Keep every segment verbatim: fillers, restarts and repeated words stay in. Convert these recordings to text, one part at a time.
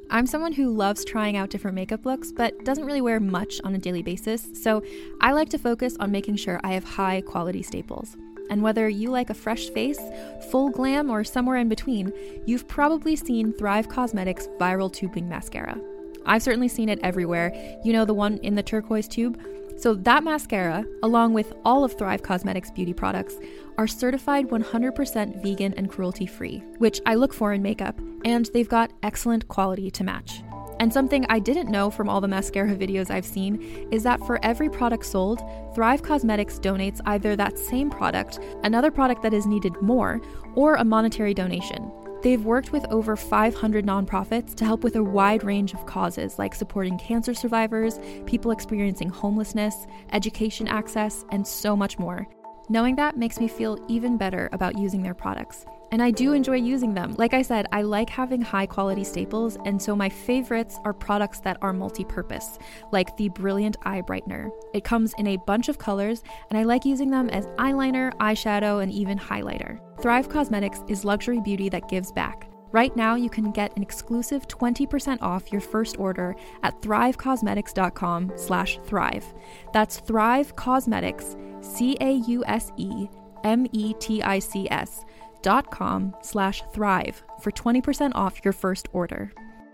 I'm someone who loves trying out different makeup looks, but doesn't really wear much on a daily basis, so I like to focus on making sure I have high quality staples. And whether you like a fresh face, full glam, or somewhere in between, you've probably seen Thrive Causemetics Viral Tubing Mascara. I've certainly seen it everywhere. You know, the one in the turquoise tube? So that mascara, along with all of Thrive Causemetics beauty products, are certified one hundred percent vegan and cruelty-free, which I look for in makeup, and they've got excellent quality to match. And something I didn't know from all the mascara videos I've seen is that for every product sold, Thrive Causemetics donates either that same product, another product that is needed more, or a monetary donation. They've worked with over five hundred nonprofits to help with a wide range of causes like supporting cancer survivors, people experiencing homelessness, education access, and so much more. Knowing that makes me feel even better about using their products. And I do enjoy using them. Like I said, I like having high quality staples, and so my favorites are products that are multi-purpose, like the Brilliant Eye Brightener. It comes in a bunch of colors, and I like using them as eyeliner, eyeshadow, and even highlighter. Thrive Causemetics is luxury beauty that gives back. Right now, you can get an exclusive twenty percent off your first order at thrivecausemetics.com slash thrive. That's Thrive Causemetics, C A U S E M E T I C S dot com slash thrive for twenty percent off your first order.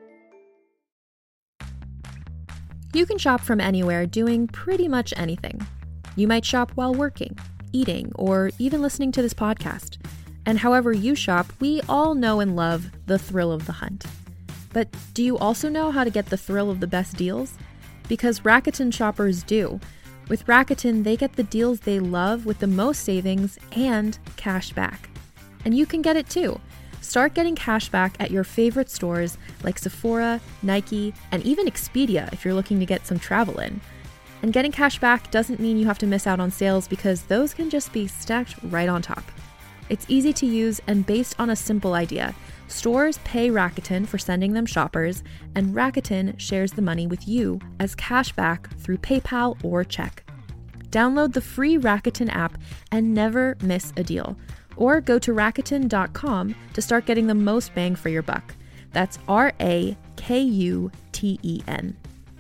You can shop from anywhere doing pretty much anything. You might shop while working, eating, or even listening to this podcast. And however you shop, we all know and love the thrill of the hunt. But do you also know how to get the thrill of the best deals? Because Rakuten shoppers do. With Rakuten, they get the deals they love with the most savings and cash back. And you can get it too. Start getting cash back at your favorite stores like Sephora, Nike, and even Expedia if you're looking to get some travel in. And getting cash back doesn't mean you have to miss out on sales, because those can just be stacked right on top. It's easy to use and based on a simple idea. Stores pay Rakuten for sending them shoppers, and Rakuten shares the money with you as cash back through PayPal or check. Download the free Rakuten app and never miss a deal. Or go to Rakuten dot com to start getting the most bang for your buck. That's R A K U T E N.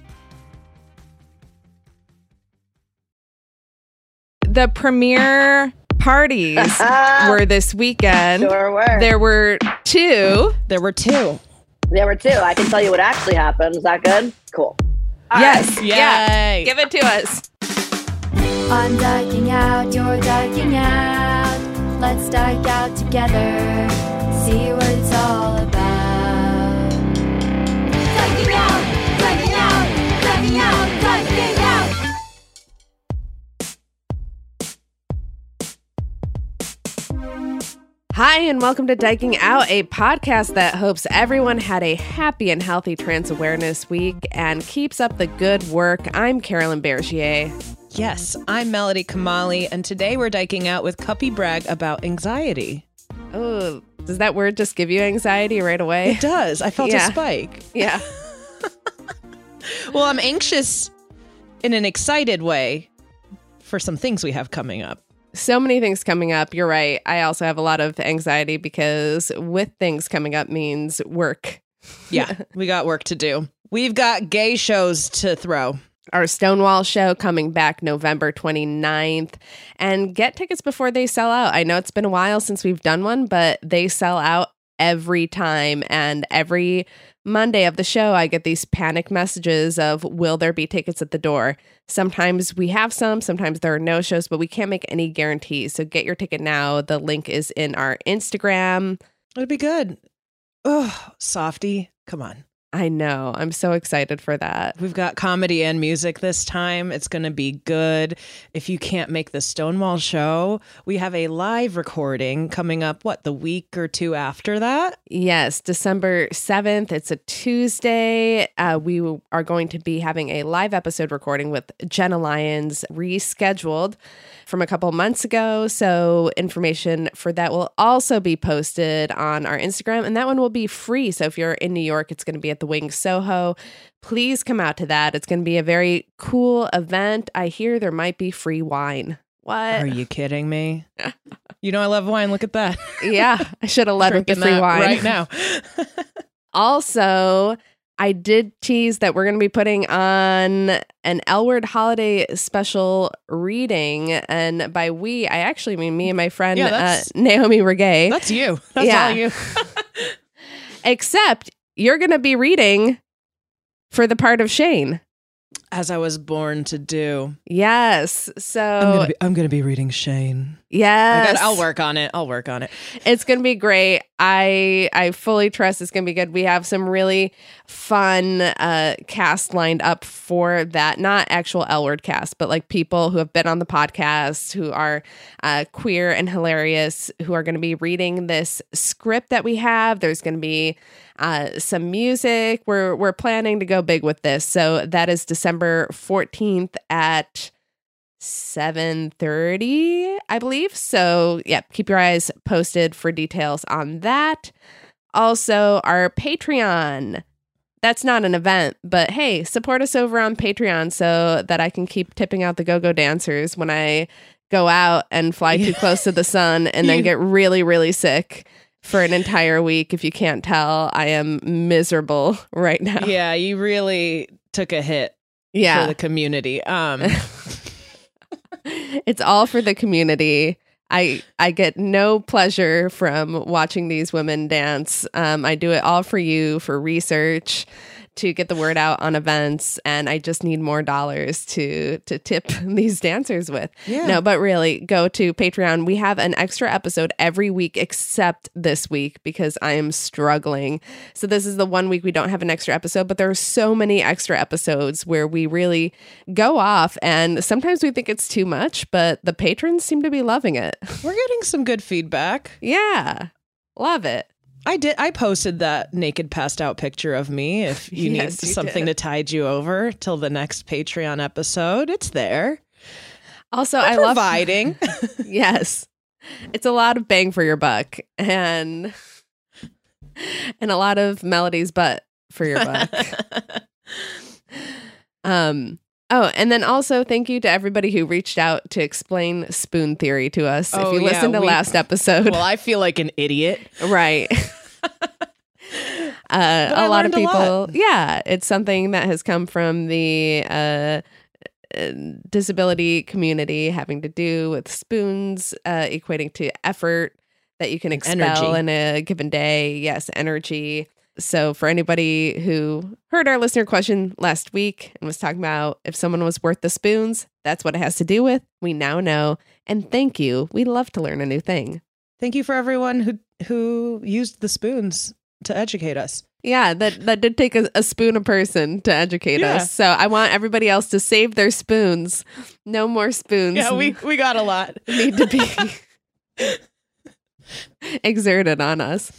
The premiere parties were this weekend. Sure were. There were two. There were two. There were two. I can tell you what actually happened. Is that good? Cool. All yes. right. Yay. Yeah. Give it to us. I'm dyking out, you're dyking out. Let's dike out together. See what it's all about. Dyking out, dyking out, dyking out, dyking out. Hi, and welcome to Dyking Out, a podcast that hopes everyone had a happy and healthy Trans Awareness Week and keeps up the good work. I'm Carolyn Bergier. Yes, I'm Melody Kamali, and today we're dyking out with Cuppy Bragg about anxiety. Oh, does that word just give you anxiety right away? It does. I felt Yeah. a spike. Yeah. Well, I'm anxious in an excited way for some things we have coming up. So many things coming up. You're right. I also have a lot of anxiety because with things coming up means work. Yeah, we got work to do. We've got gay shows to throw. Our Stonewall show coming back November twenty-ninth. And get tickets before they sell out. I know it's been a while since we've done one, but they sell out every time. And every Monday of the show, I get these panic messages of, will there be tickets at the door? Sometimes we have some, sometimes there are no shows, but we can't make any guarantees. So get your ticket now. The link is in our Instagram. It'll be good. Oh, Softy, come on. I know. I'm so excited for that. We've got comedy and music this time. It's going to be good. If you can't make the Stonewall show, we have a live recording coming up, what, the week or two after that? Yes, December seventh. It's a Tuesday. Uh, we are going to be having a live episode recording with Jenna Lyons, rescheduled from a couple months ago. So information for that will also be posted on our Instagram, and that one will be free. So if you're in New York, it's going to be at the Wing Soho. Please come out to that. It's going to be a very cool event. I hear there might be free wine. What? Are you kidding me? You know I love wine. Look at that. Yeah, I should have led with the Drinking free that wine right now. Also, I did tease that we're going to be putting on an L Word holiday special reading. And by we, I actually mean me and my friend Yeah, uh, that's- Naomi Regay. That's you. That's Yeah. all you. Except you're going to be reading for the part of Shane. As I was born to do. Yes. I'm So, gonna be, I'm gonna be reading Shane. I yes. got, I'll work on it. I'll work on it. It's going to be great. I I fully trust it's going to be good. We have some really fun uh, cast lined up for that. Not actual L Word cast, but like people who have been on the podcast, who are uh, queer and hilarious, who are going to be reading this script that we have. There's going to be uh, some music. We're we're planning to go big with this. So that is December fourteenth at seven thirty, I believe. So, yeah, keep your eyes posted for details on that. Also, our Patreon. That's not an event, but hey, support us over on Patreon so that I can keep tipping out the go-go dancers when I go out and fly too close to the sun and then You- get really, really sick for an entire week. If you can't tell, I am miserable right now. Yeah, you really took a hit Yeah. for the community. Um, It's all for the community. I I get no pleasure from watching these women dance. Um, I do it all for you, for research, to get the word out on events, and I just need more dollars to to tip these dancers with. Yeah. No, but really, go to Patreon. We have an extra episode every week except this week because I am struggling. So this is the one week we don't have an extra episode, but there are so many extra episodes where we really go off, and sometimes we think it's too much, but the patrons seem to be loving it. we're getting some good feedback. Yeah, love it. I did. I posted that naked passed out picture of me. If you Yes, need you something did. to tide you over till the next Patreon episode, it's there. Also, I'm I love providing. Yes, it's a lot of bang for your buck, and and a lot of Melody's butt for your buck. um. Oh, and then also thank you to everybody who reached out to explain spoon theory to us. Oh, if you yeah, listened to we- last episode, Well, I feel like an idiot. right. Uh, I a lot of learned a people, lot. yeah, it's something that has come from the uh, uh, disability community, having to do with spoons, uh, equating to effort that you can expel Energy. in a given day. Yes, energy. So for anybody who heard our listener question last week and was talking about if someone was worth the spoons, that's what it has to do with. We now know. And thank you. We love to learn a new thing. Thank you for everyone who who used the spoons to educate us. Yeah, that, that did take a, a spoon a person to educate Yeah. us. So I want everybody else to save their spoons. No more spoons Yeah, we we got a lot. need to be exerted on us.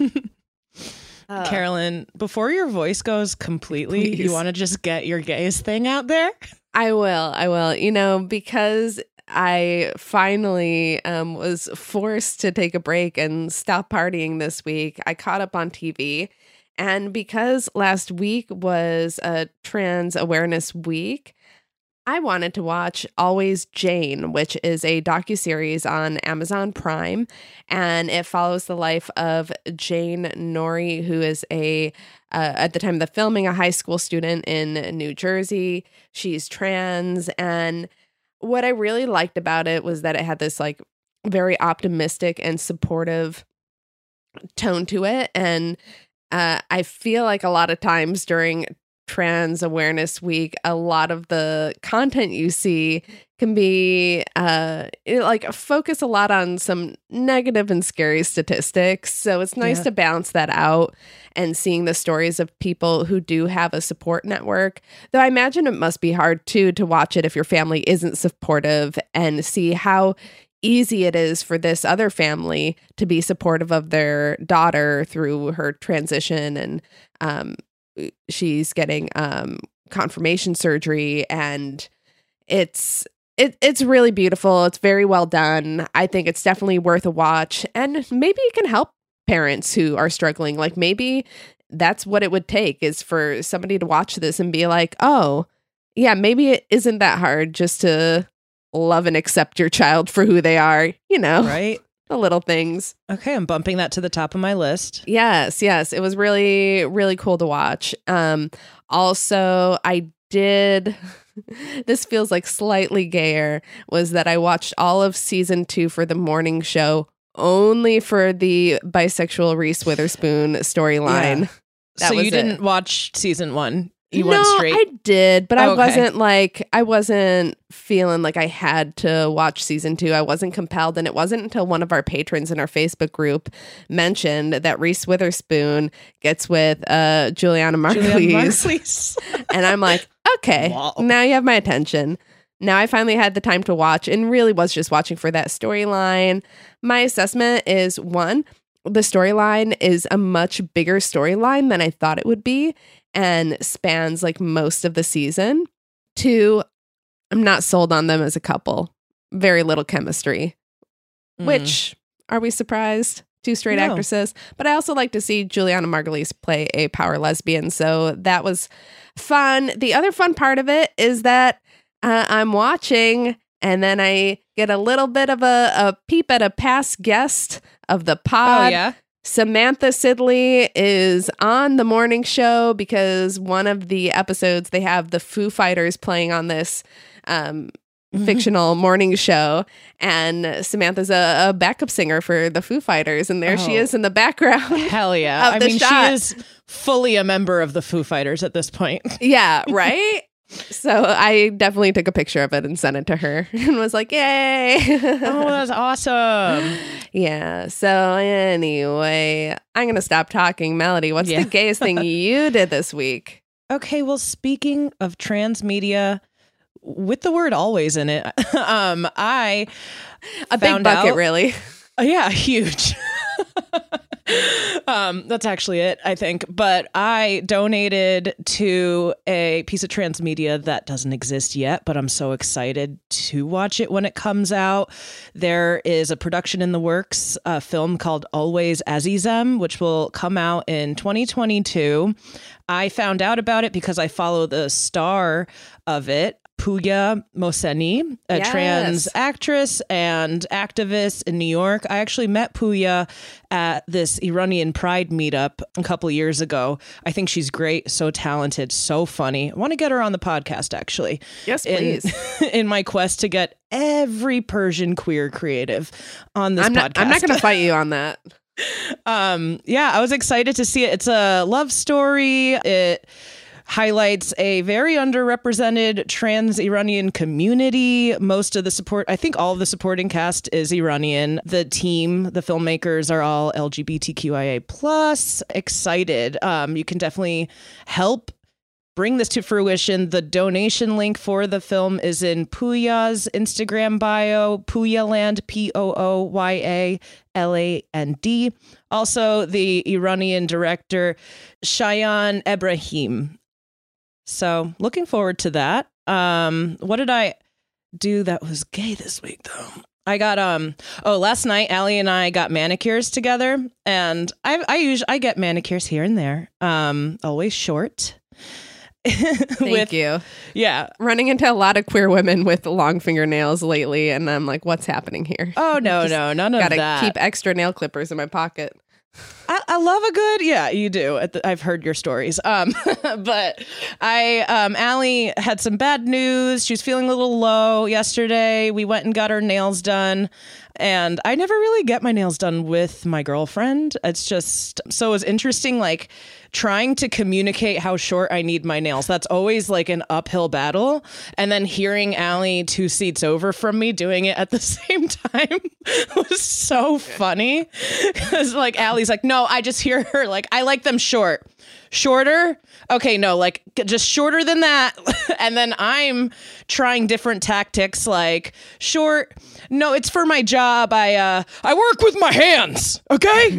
Uh, Carolyn, before your voice goes completely, Please. you want to just get your gays thing out there? I will. I will. You know, because I finally um, was forced to take a break and stop partying this week, I caught up on T V. And because last week was a trans awareness week, I wanted to watch Always Jane, which is a docuseries on Amazon Prime, and it follows the life of Jane Norrie, who is a, uh, at the time of the filming, a high school student in New Jersey. She's trans, and what I really liked about it was that it had this like very optimistic and supportive tone to it, and uh, I feel like a lot of times during Trans Awareness Week, a lot of the content you see can be uh it, like focus a lot on some negative and scary statistics. So it's nice Yeah. to balance that out and seeing the stories of people who do have a support network. Though I imagine it must be hard too to watch it if your family isn't supportive and see how easy it is for this other family to be supportive of their daughter through her transition, and um she's getting um confirmation surgery, and it's it it's really beautiful. It's very well done. I think it's definitely worth a watch, and maybe it can help parents who are struggling. Like maybe that's what it would take, is for somebody to watch this and be like, oh yeah, maybe it isn't that hard just to love and accept your child for who they are, you know. Right? the little things. Okay, I'm bumping that to the top of my list. Yes, yes. It was really, really cool to watch. Um, also, I did, this feels like slightly gayer, was that I watched all of season two for the morning show only for the bisexual Reese Witherspoon storyline. Yeah. That so was you didn't it. watch season one? You no, went straight? I did, but Oh, I okay. wasn't like, I wasn't feeling like I had to watch season two. I wasn't compelled. And it wasn't until one of our patrons in our Facebook group mentioned that Reese Witherspoon gets with uh, Juliana Julianne Margulies. Margulies. And I'm like, okay, Wow. now you have my attention. Now I finally had the time to watch and really was just watching for that storyline. My assessment is one, the storyline is a much bigger storyline than I thought it would be and spans like most of the season. Two, I'm not sold on them as a couple. Very little chemistry, Mm. which are we surprised? Two straight No. actresses. But I also like to see Juliana Margulies play a power lesbian. So that was fun. The other fun part of it is that uh, I'm watching and then I get a little bit of a, a peep at a past guest of the Oh, pod. yeah? Samantha Sidley is on the morning show because one of the episodes they have the Foo Fighters playing on this um, fictional morning show. And Samantha's a, a backup singer for the Foo Fighters. And there she Oh. is in the background. Hell yeah. Of I the mean, shot. she is fully a member of the Foo Fighters at this point. Yeah, right? So I definitely took a picture of it and sent it to her and was like, yay. Oh, that's awesome. Yeah. So anyway, I'm going to stop talking. Melody, what's Yeah. the gayest thing you did this week? Okay, well, speaking of transmedia, with the word always in it, um, I A big found bucket, out- really. Uh, yeah, huge. um, that's actually it, I think. But I donated to a piece of transmedia that doesn't exist yet, but I'm so excited to watch it when it comes out. There is a production in the works, a film called Always Azizem, which will come out in twenty twenty-two. I found out about it because I follow the star of it, Pooya Mohseni, a Yes. trans actress and activist in New York. I actually met Pooya at this Iranian Pride meetup a couple of years ago. I think she's great, so talented, so funny. I want to get her on the podcast, actually. Yes, in- please. In, my quest to get every Persian queer creative on this I'm podcast. not, I'm not going to fight you on that. Um, yeah, I was excited to see it. It's a love story. It highlights a very underrepresented trans Iranian community. Most of the support, I think all of the supporting cast is Iranian. The team, the filmmakers are all L G B T Q I A plus. Excited. Um, you can definitely help bring this to fruition. The donation link for the film is in Pooya's Instagram bio, Pooyaland, P O O Y A L A N D. Also, the Iranian director, Shayan Ebrahim. So, looking forward to that. Um, what did I do that was gay this week, though? I got um oh last night Allie and I got manicures together, and I I usually I get manicures here and there, um always short. Thank With, you. yeah. Running into a lot of queer women with long fingernails lately, and I'm like, what's happening here? Oh no Just no none of Gotta that. keep extra nail clippers in my pocket. I, I love a good, yeah, you do. At the, I've heard your stories. Um, but I, um, Allie had some bad news. She was feeling a little low yesterday. We went and got her nails done. And I never really get my nails done with my girlfriend. It's just, so it was interesting, like trying to communicate how short I need my nails. That's always like an uphill battle. And then hearing Allie two seats over from me doing it at the same time was so funny. Because like Allie's like, no, I just hear her like, I like them short. Shorter? Okay, no, like just shorter than that. And then I'm trying different tactics like short. No, it's for my job. I uh I work with my hands, okay?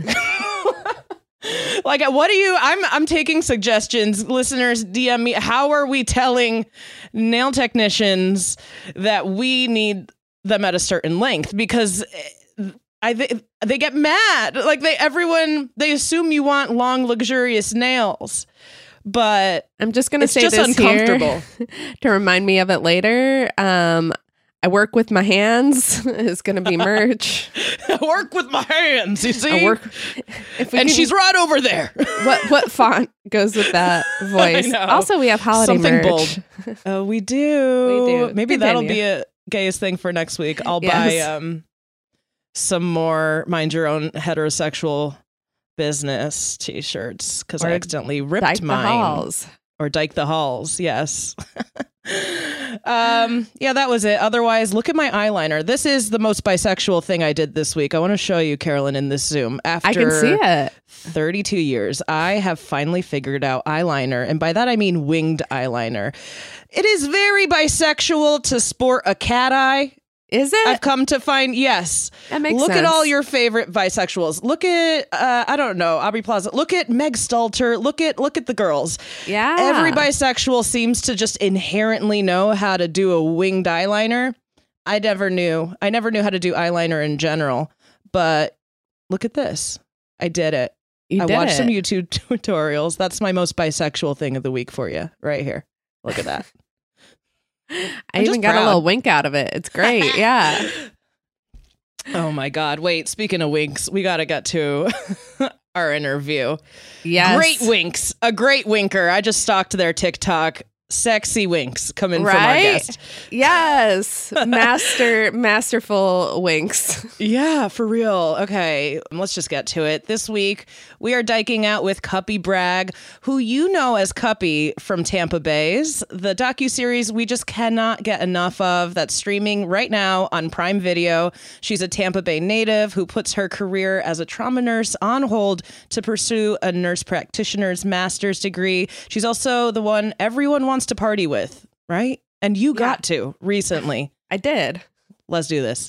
Like what do you I'm I'm taking suggestions. Listeners, D M me. How are we telling nail technicians that we need them at a certain length? Because I they, they get mad. Like they everyone they assume you want long luxurious nails. But I'm just gonna it's say just this uncomfortable. here to remind me of it later. Um, I work with my hands is going to be merch. I work with my hands, you see? I work, if we and can- she's right over there. what what font goes with that voice? know. Also, we have holiday Something merch. bold. Oh, we do. We do. Maybe that'll Continue. be a gayest thing for next week. I'll Yes. buy um some more mind your own heterosexual business t-shirts because I Or accidentally ripped Dyke the mine. halls. Or Dyke the Halls, yes. um, yeah, that was it. Otherwise, look at my eyeliner. This is the most bisexual thing I did this week. I want to show you, Carolyn, in this Zoom. After I can see it. thirty-two years, I have finally figured out eyeliner. And by that, I mean winged eyeliner. It is very bisexual to sport a cat eye. Is it? I've come to find, yes. That makes Look sense. at all your favorite bisexuals. Look at, uh, I don't know, Aubrey Plaza. Look at Meg Stalter. Look at, look at the girls. Yeah. Every bisexual seems to just inherently know how to do a winged eyeliner. I never knew. I never knew how to do eyeliner in general. But look at this. I did it. You I did watched it. some YouTube tutorials. That's my most bisexual thing of the week for you right here. Look at that. I I'm even just got proud. a little wink out of it. It's great. Yeah. Oh my God. Wait, speaking of winks, we got to get to our interview. Yes. Great winks. A great winker. I just stalked their TikTok. Sexy winks coming from our Right? guest. Yes. Master, masterful winks. Yeah, for real. Okay, let's just get to it. This week, we are diking out with Cuppy Bragg, who you know as Cuppy from Tampa Bays, the docuseries we just cannot get enough of that's streaming right now on Prime Video. She's a Tampa Bay native who puts her career as a trauma nurse on hold to pursue a nurse practitioner's master's degree. She's also the one everyone wants to party with, right? And you got to recently. I did. Let's do this.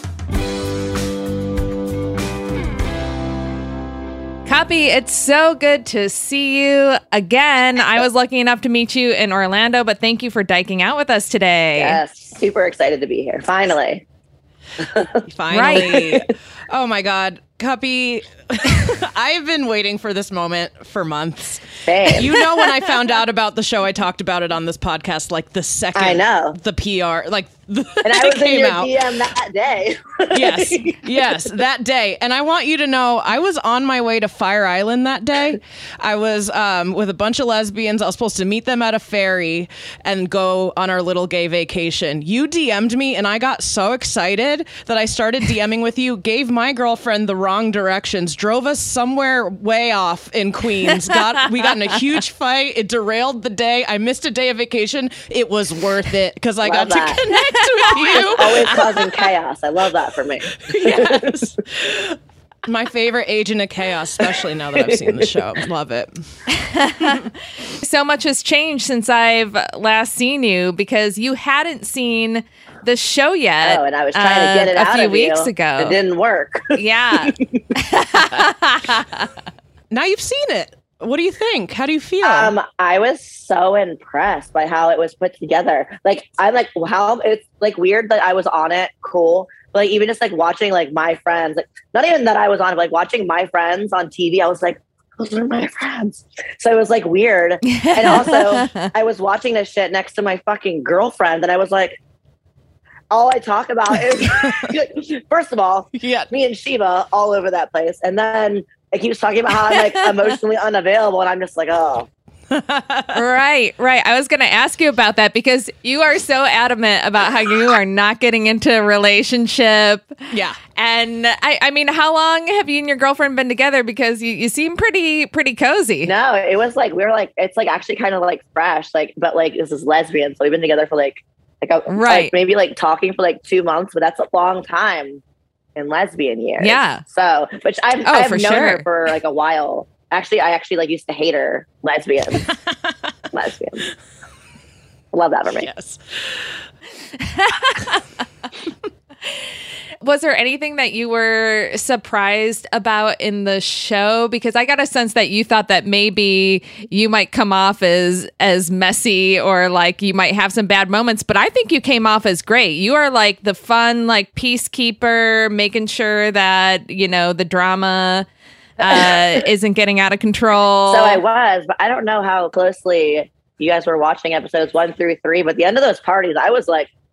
Cuppy, it's so good to see you again. I was lucky enough to meet you in Orlando, but thank you for diking out with us today. Yes, super excited to be here. Finally. Finally. Oh my God. Cuppy, I've been waiting for this moment for months. Same. You know, when I found out about the show, I talked about it on this podcast like the second I know. the P R, like the, And I it was in came your out. D M that day. Yes, yes, that day. And I want you to know, I was on my way to Fire Island that day. I was um, with a bunch of lesbians. I was supposed to meet them at a ferry and go on our little gay vacation. You D M'd me, and I got so excited that I started DMing with you, gave my girlfriend the wrong directions, drove us somewhere way off in Queens. Got We got in a huge fight. It derailed the day. I missed a day of vacation. It was worth it because I Love got that. to connect with you. Always causing chaos. I love that for me. Yes. My favorite agent of chaos, especially now that I've seen the show. Love it. So much has changed since I've last seen you because you hadn't seen the show yet. Oh, and I was trying uh, to get it a out few of weeks you. ago. It didn't work. Yeah. Now you've seen it. What do you think? How do you feel? Um, I was so impressed by how it was put together. Like, I'm like, how it's like weird that I was on it. Cool. But like, even just like watching like my friends, like not even that I was on it, but like watching my friends on T V, I was like, those are my friends. So it was like weird. And also I was watching this shit next to my fucking girlfriend. And I was like, all I talk about is, first of all, yeah. me and Shiva all over that place. And then it keeps talking about how I'm like emotionally unavailable. And I'm just like, oh. Right, right. I was going to ask you about that because you are so adamant about how you are not getting into a relationship. Yeah. And I, I mean, how long have you and your girlfriend been together? Because you, you seem pretty, pretty cozy. No, it was like, we were like, it's like actually kind of like fresh, like, but like this is lesbian. So we've been together for like, like, a, Right. like maybe like talking for like two months, but that's a long time in lesbian years. Yeah. So, which I've, Oh, I've for known sure. her for like a while. Actually, I actually like used to hate her. Lesbians. Lesbians. Love that for me. Yes. Was there anything that you were surprised about in the show? Because I got a sense that you thought that maybe you might come off as as messy or like you might have some bad moments, but I think you came off as great. You are like the fun, like peacekeeper, making sure that, you know, the drama uh, isn't getting out of control. So I was, but I don't know how closely you guys were watching episodes one through three, but at the end of those parties, I was like,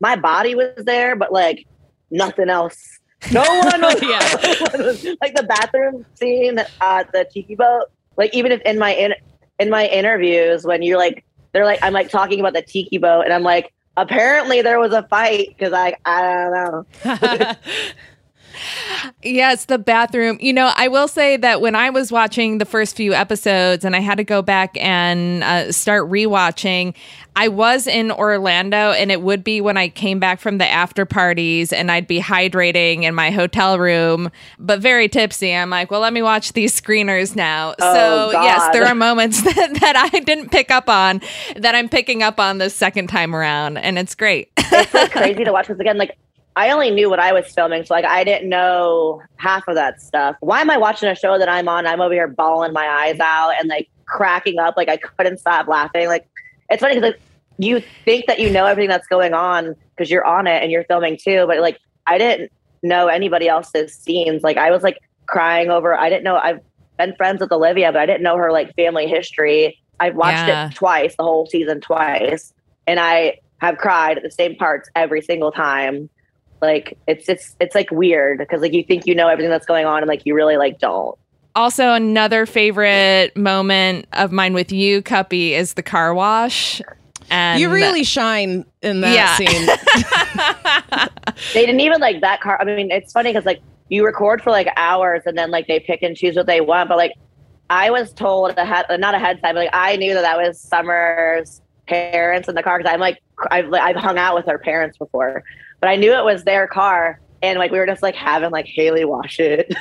my body was there, but like nothing else. No one was, Yeah. no one was- like the bathroom scene at the tiki boat. Like even if in my in in my interviews when you're like they're like I'm like talking about the tiki boat and I'm like apparently there was a fight because I I don't know. Yes, the bathroom. You know, I will say that when I was watching the first few episodes and I had to go back and uh, start rewatching, I was in Orlando and it would be when I came back from the after parties and I'd be hydrating in my hotel room, but very tipsy. I'm like, well, let me watch these screeners now. Oh, so, God. yes, there are moments that, that I didn't pick up on that I'm picking up on the second time around, and it's great. It's like crazy to watch this again. Like I only knew what I was filming, so like I didn't know half of that stuff. Why am I watching a show that I'm on? I'm over here bawling my eyes out and like cracking up. Like I couldn't stop laughing. Like it's funny because like, you think that you know everything that's going on because you're on it and you're filming too. But like I didn't know anybody else's scenes. Like I was like crying over. I didn't know. I've been friends with Olivia, but I didn't know her like family history. I watched Yeah. it twice, the whole season twice, and I have cried at the same parts every single time. Like it's it's it's like weird because like you think you know everything that's going on and like you really like don't. Also, another favorite moment of mine with you, Cuppy, is the car wash. And You really shine in that Yeah. scene. They didn't even like that car. I mean, it's funny because like you record for like hours and then like they pick and choose what they want. But like I was told ahead, not ahead of time, but like I knew that that was Summer's parents in the car because I'm like I've I've hung out with her parents before, but I knew it was their car and like we were just like having like Haley wash it.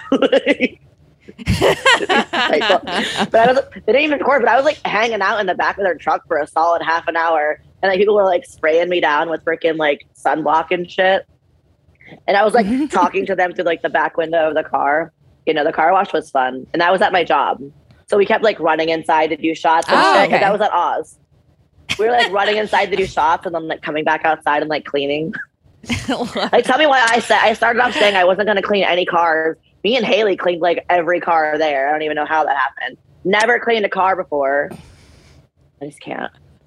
But I was they didn't even record, but I was like hanging out in the back of their truck for a solid half an hour, and like people were like spraying me down with freaking like sunblock and shit. And I was like talking to them through like the back window of the car. You know, the car wash was fun, and that was at my job. So we kept like running inside to do shots and Oh, shit. 'Cause okay. that was at Oz. We were like running inside to do shots, and then like coming back outside and like cleaning. Like, tell me why I said I started off saying I wasn't going to clean any cars. Me and Haley cleaned like every car there. I don't even know how that happened. Never cleaned a car before. I just can't.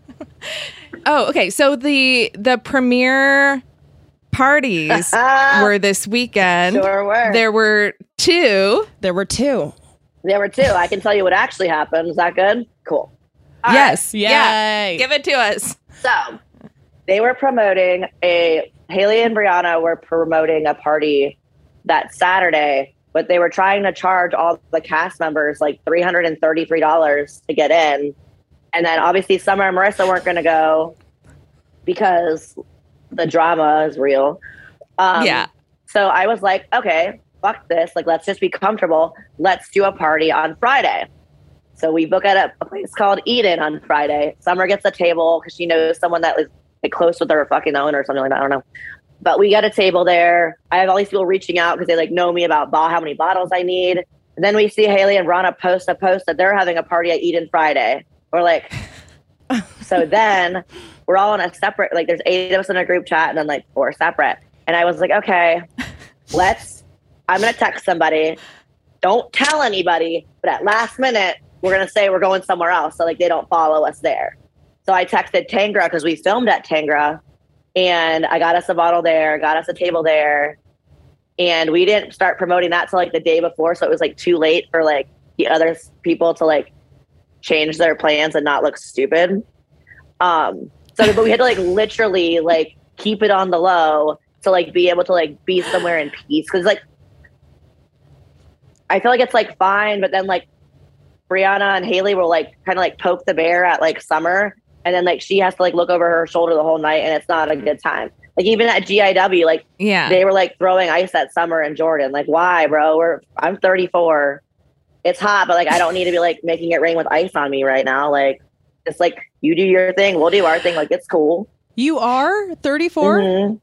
Oh, okay. So the the premiere parties were this weekend. Sure were. There were two. There were two. There were two. I can tell you what actually happened. Is that good? Cool. All Yes. Yay. Yeah. Give it to us. So they were promoting a Haley and Brianna were promoting a party that Saturday, but they were trying to charge all the cast members like three hundred thirty-three dollars to get in. And then obviously Summer and Marissa weren't going to go because the drama is real. Um, Yeah. So I was like, okay, fuck this. Like, let's just be comfortable. Let's do a party on Friday. So we book at a, a place called Eden on Friday. Summer gets a table because she knows someone that is like, close with her fucking owner or something like that. I don't know. But we got a table there. I have all these people reaching out because they like know me about bo- how many bottles I need. And then we see Haley and Rana post a post that they're having a party at Eden Friday. We're like, so then we're all in a separate, like there's eight of us in a group chat and then like four separate. And I was like, okay, let's, I'm going to text somebody. Don't tell anybody. But at last minute, we're going to say we're going somewhere else. So like they don't follow us there. So I texted Tangra because we filmed at Tangra. And I got us a bottle there, got us a table there. And we didn't start promoting that till like the day before. So it was like too late for like the other s- people to like change their plans and not look stupid. Um, so, but we had to like literally like keep it on the low to like be able to like be somewhere in peace. Cause like, I feel like it's like fine. But then like Brianna and Haley will like kind of like poke the bear at like Summer. And then like she has to like look over her shoulder the whole night and it's not a good time. Like even at G I W, like Yeah. they were like throwing ice at Summer and Jordan. Like, why, bro? We're I'm thirty-four. It's hot, but like I don't need to be like making it rain with ice on me right now. Like it's like you do your thing, we'll do our thing. Like it's cool. You are thirty-four? Mhm.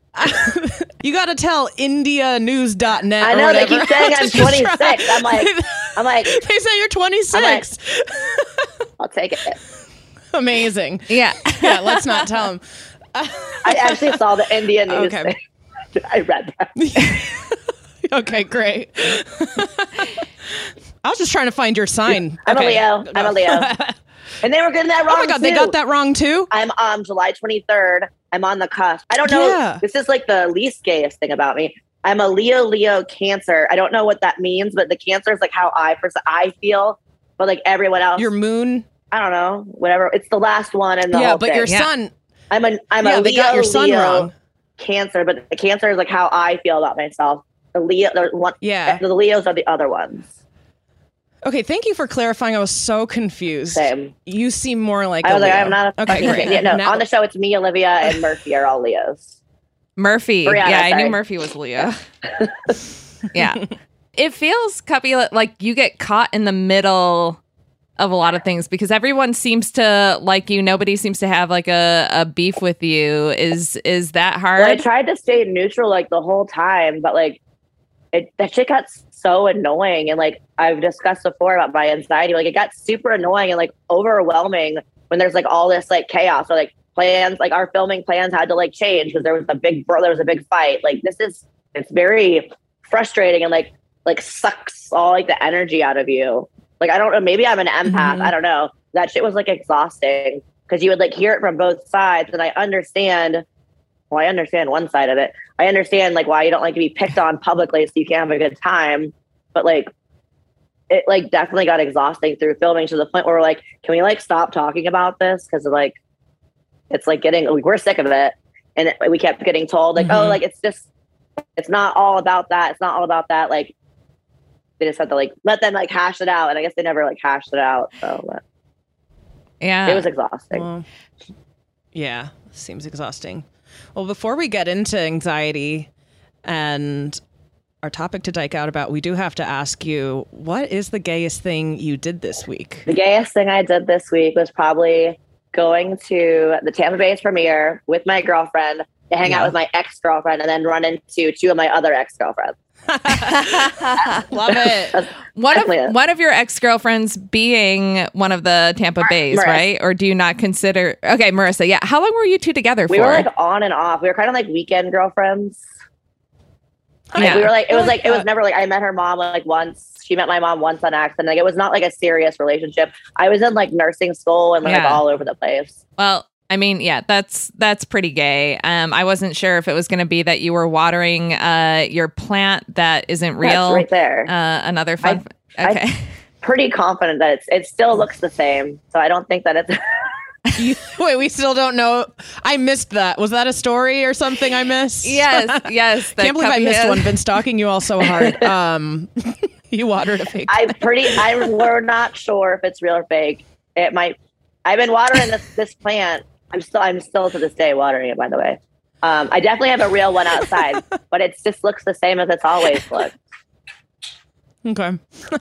You got to tell India News dot net. I or know they whatever. keep saying I'm Just try. twenty-six. I'm like, I'm like, They say you're twenty-six. I'll take it. Amazing. Yeah. Yeah, let's not tell them. I actually saw the India News Okay. thing. I read that. Okay, great. I was just trying to find your sign. I'm Okay. a Leo. I'm a Leo. And they were getting that wrong Oh my God, they too. got that wrong too? I'm um July twenty-third. I'm on the cusp. I don't know. Yeah. This is like the least gayest thing about me. I'm a Leo Leo Cancer. I don't know what that means, but the Cancer is like how I first I feel, but like everyone else, Your moon. I don't know, whatever. It's the last one and the Yeah, whole but thing. your Yeah. sun. I'm a I'm Yeah, a they Leo got your sun Leo wrong. Cancer, but the Cancer is like how I feel about myself. The Leo, the one, Yeah. the Leos are the other ones. Okay, thank you for clarifying. I was so confused. Same. You seem more like I a was like, Leo. I'm not a Okay, fucking great. yeah, no. Now- On the show, it's me, Olivia, and Murphy are all Leos. Murphy. Brianna, yeah, I sorry. knew Murphy was Leo. Yeah. It feels, Cuppy, like you get caught in the middle of a lot of things because everyone seems to like you. Nobody seems to have like a, a beef with you. Is is that hard? Well, I tried to stay neutral like the whole time, but like it that shit got so annoying. And like I've discussed before about my anxiety, like it got super annoying and like overwhelming when there's like all this like chaos or like plans, like our filming plans had to like change because there was a big bro, there was a big fight. Like this is it's very frustrating and like like sucks all like the energy out of you. Like I don't know, maybe I'm an empath. Mhm. I don't know. That shit was like exhausting because you would like hear it from both sides, and I understand. Well, I understand one side of it. I understand like why you don't like to be picked on publicly so you can have a good time. But like, it like definitely got exhausting through filming to the point where we're like, can we like stop talking about this? Because like, it's like getting we're sick of it, and it, we kept getting told like, Mhm. oh, like it's just it's not all about that. It's not all about that. Like they just had to like let them like hash it out, and I guess they never like hashed it out. So but yeah. it was exhausting. Well, yeah, seems exhausting. Well, before we get into anxiety and our topic to dike out about, we do have to ask you, what is the gayest thing you did this week? The gayest thing I did this week was probably going to the Tampa Bay's premiere with my girlfriend to hang Yeah. out with my ex-girlfriend and then run into two of my other ex-girlfriends. Love it. That's One definitely of it. one of your ex girlfriends being one of the Tampa Bays, Marissa. right? Or do you not consider? Okay, Marissa. Yeah. How long were you two together We for? were like on and off. We were kind of like weekend girlfriends. Like, Yeah. we were like, it I was like like, it was that. never like, I met her mom like once. She met my mom once on accident. Like it was not like a serious relationship. I was in like nursing school and like Yeah. all over the place. Well, I mean, yeah, that's that's pretty gay. Um, I wasn't sure if it was going to be that you were watering uh your plant that isn't real. That's right there. Uh, another fun. I- okay. Pretty confident that it's, it still looks the same. So I don't think that it's, You- wait, we still don't know. I missed that. Was that a story or something I missed? yes. Yes. that Can't believe I Cuppy missed has- one. Been stalking you all so hard. Um, you watered a fake. I pretty, I, we're not sure if it's real or fake. It might, I've been watering this, this plant. I'm still, I'm still to this day watering it, by the way. Um, I definitely have a real one outside, but it just looks the same as it's always looked. Okay.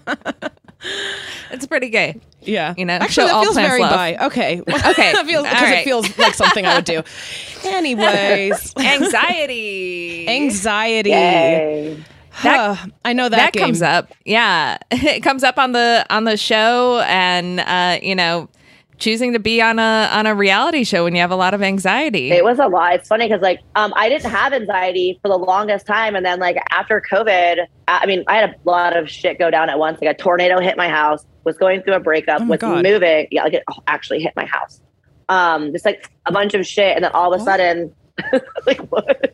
It's pretty gay. Yeah. You know, actually, show all that feels plants very love. bi. Okay. Okay. that feels All because right. it feels like something I would do. Anyways, Anxiety. anxiety. Yay. That- I know that, that game. comes up. Yeah, it comes up on the on the show, and uh, you know, choosing to be on a on a reality show when you have a lot of anxiety. It was a lot. It's funny because like um, I didn't have anxiety for the longest time, and then like after COVID, I I mean, I had a lot of shit go down at once. Like a tornado hit my house. Was going through a breakup. Oh my was God. moving. Yeah, like it actually hit my house. Um, just like a bunch of shit, and then all of a sudden, like what?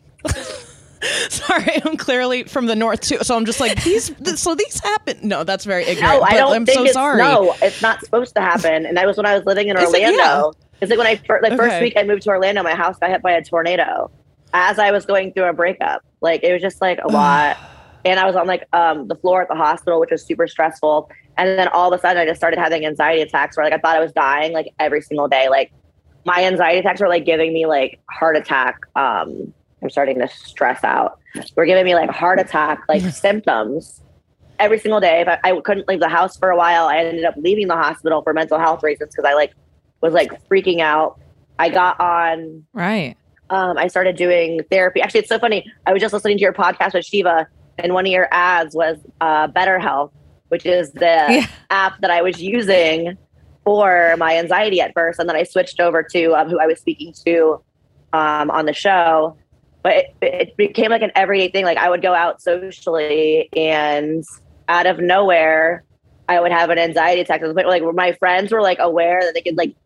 Sorry, I'm clearly from the north too, so I'm just like these. Th- so these happen. No, that's very ignorant. No, I but don't I'm think so it's sorry. no. It's not supposed to happen. And that was when I was living in Is it? Orlando. It's like when I fir- the first Okay. week I moved to Orlando, my house got hit by a tornado as I was going through a breakup. Like it was just like a lot. And I was on like um, the floor at the hospital, which was super stressful. And then all of a sudden, I just started having anxiety attacks where like I thought I was dying like every single day. Like my anxiety attacks were like giving me like heart attack. Um, I'm starting to stress out. We're giving me like heart attack like symptoms every single day. If I, I couldn't leave the house for a while, I ended up leaving the hospital for mental health reasons because I like was like freaking out. I got on. right. Um, I started doing therapy. Actually, it's so funny. I was just listening to your podcast with Shiva, and one of your ads was uh, BetterHealth, which is the Yeah. app that I was using for my anxiety at first, and then I switched over to um, who I was speaking to um, on the show. But it, it became like an everyday thing. Like I would go out socially, and out of nowhere, I would have an anxiety attack to the point where like where my friends were like aware that they could like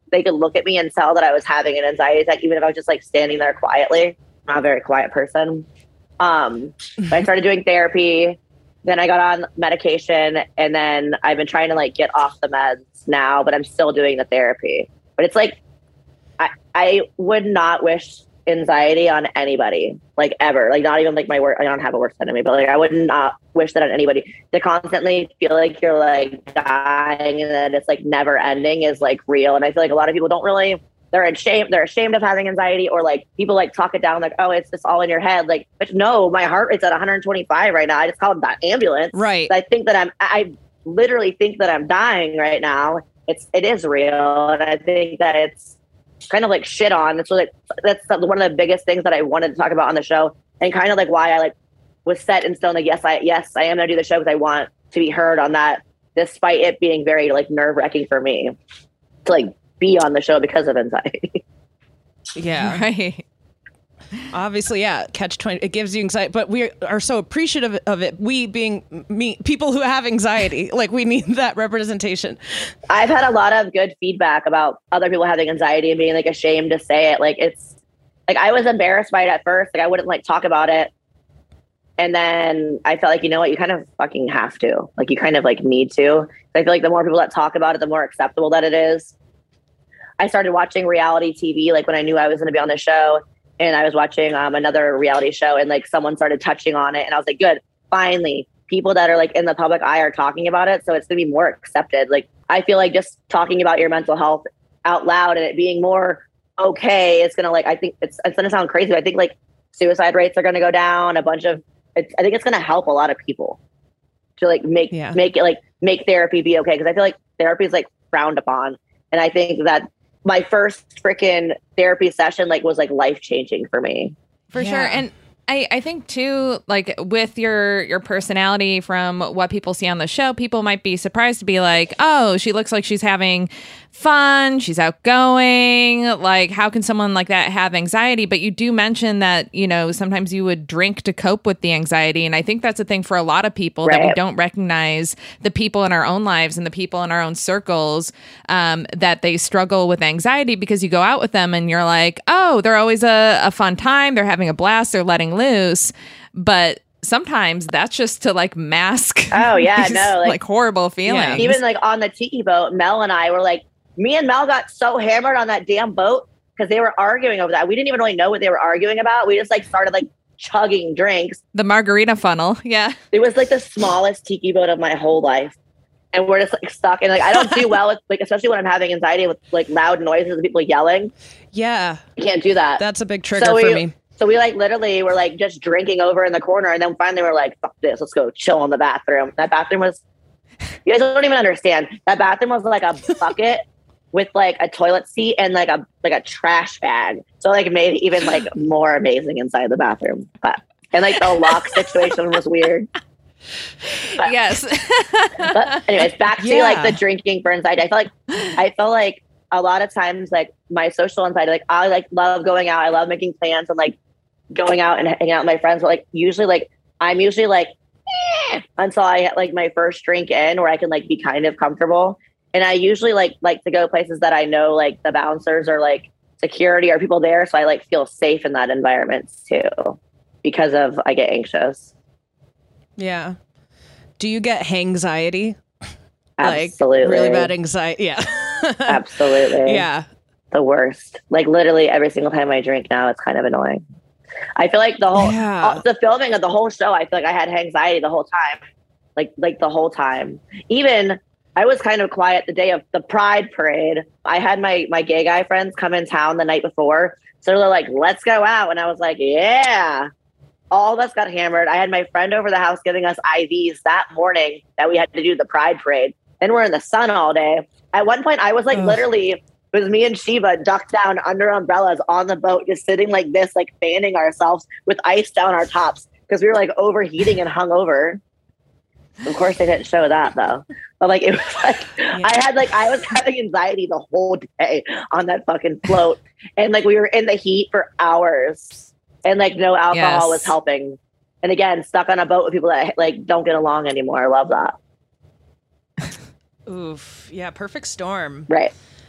they could look at me and tell that I was having an anxiety attack, even if I was just like standing there quietly. I'm not a very quiet person. Um, but I started doing therapy. Then I got on medication, and then I've been trying to like get off the meds now, but I'm still doing the therapy. But it's like, I, I would not wish anxiety on anybody, like ever, like not even like my work. I don't have a worst enemy, but like I would not wish that on anybody. To constantly feel like you're like dying and that it's like never ending is like real. And I feel like a lot of people don't really, they're ashamed, they're ashamed of having anxiety, or like people like talk it down like, oh, it's just all in your head. Like, but no, my heart rate's at one hundred twenty-five right now. I just called that ambulance. Right. I think that I'm, I literally think that I'm dying right now. It's, it is real. And I think that it's kind of like shit on. It's like, that's one of the biggest things that I wanted to talk about on the show, and kind of like why I like was set in stone. Like, yes, I, yes, I am going to do the show because I want to be heard on that, despite it being very like nerve wracking for me to like be on the show because of anxiety. Yeah. Right. Obviously, yeah, catch twenty, it gives you anxiety, but we are so appreciative of it. We being me, people who have anxiety, like we need that representation. I've had a lot of good feedback about other people having anxiety and being like ashamed to say it. Like it's like, I was embarrassed by it at first. Like I wouldn't like talk about it. And then I felt like, you know what, you kind of fucking have to, like, you kind of like need to. I feel like the more people that talk about it, the more acceptable that it is. I started watching reality T V, like when I knew I was going to be on the show. And I was watching um, another reality show, and like someone started touching on it, and I was like, good, finally, people that are like in the public eye are talking about it. So it's gonna be more accepted. Like, I feel like just talking about your mental health out loud and it being more okay, it's gonna like, I think it's, it's gonna sound crazy, but I think like suicide rates are gonna go down a bunch of, it's, I think it's gonna help a lot of people to like make, yeah. make it like, make therapy be okay. Cause I feel like therapy is like frowned upon. And I think that my first freaking therapy session like was like life changing for me. For Yeah. sure. And I, I think too, like with your your personality from what people see on the show, people might be surprised to be like, oh, she looks like she's having fun, she's outgoing. Like, how can someone like that have anxiety? But you do mention that, you know, sometimes you would drink to cope with the anxiety. And I think that's a thing for a lot of people, right. that we don't recognize the people in our own lives and the people in our own circles, um, that they struggle with anxiety, because you go out with them and you're like, oh, they're always a, a fun time. They're having a blast. They're letting loose. But sometimes that's just to like mask. Oh yeah, these, no, like, like horrible feelings. Yeah. even like on the tiki boat, Mel and I were like, me and Mel got so hammered on that damn boat because they were arguing over that. We didn't even really know what they were arguing about. We just like started like chugging drinks. The margarita funnel. Yeah. It was like the smallest tiki boat of my whole life. And we're just like stuck. And like, I don't do well with like, especially when I'm having anxiety with like loud noises and people yelling. Yeah. You can't do that. That's a big trigger so we, for me. So we like literally were like just drinking over in the corner. And then finally we're like, fuck this, let's go chill in the bathroom. That bathroom was, you guys don't even understand. That bathroom was like a bucket with like a toilet seat and like a like a trash bag. So like it made it even like more amazing inside the bathroom. But and like the lock situation was weird. But, Yes. but anyways, back to Yeah. like the drinking for anxiety. I feel like I feel like a lot of times like my social anxiety, like I like love going out. I love making plans and like going out and hanging out with my friends. But like usually like I'm usually like eh, until I get like my first drink in where I can like be kind of comfortable. And I usually like like to go places that I know like the bouncers or like security or people there. So I like feel safe in that environment too, because of I get anxious. Yeah. Do you get hangxiety? Absolutely. Like really bad anxiety. Yeah. Absolutely. Yeah. The worst. Like literally every single time I drink now, it's kind of annoying. I feel like the whole Yeah. uh, the filming of the whole show, I feel like I had anxiety the whole time. Like like the whole time. Even I was kind of quiet the day of the Pride Parade. I had my my gay guy friends come in town the night before. So they're like, let's go out. And I was like, yeah. All of us got hammered. I had my friend over the house giving us I Vs that morning that we had to do the Pride Parade. Then we're in the sun all day. At one point, I was like, Ugh. literally, it was me and Shiva ducked down under umbrellas on the boat, just sitting like this, like fanning ourselves with ice down our tops because we were like overheating and hungover. Of course, they didn't show that though. But like, it was like, Yeah. I had like, I was having anxiety the whole day on that fucking float. And like, we were in the heat for hours and like no alcohol Yes. was helping. And again, stuck on a boat with people that like don't get along anymore. I love that. Oof. Yeah. Perfect storm. Right.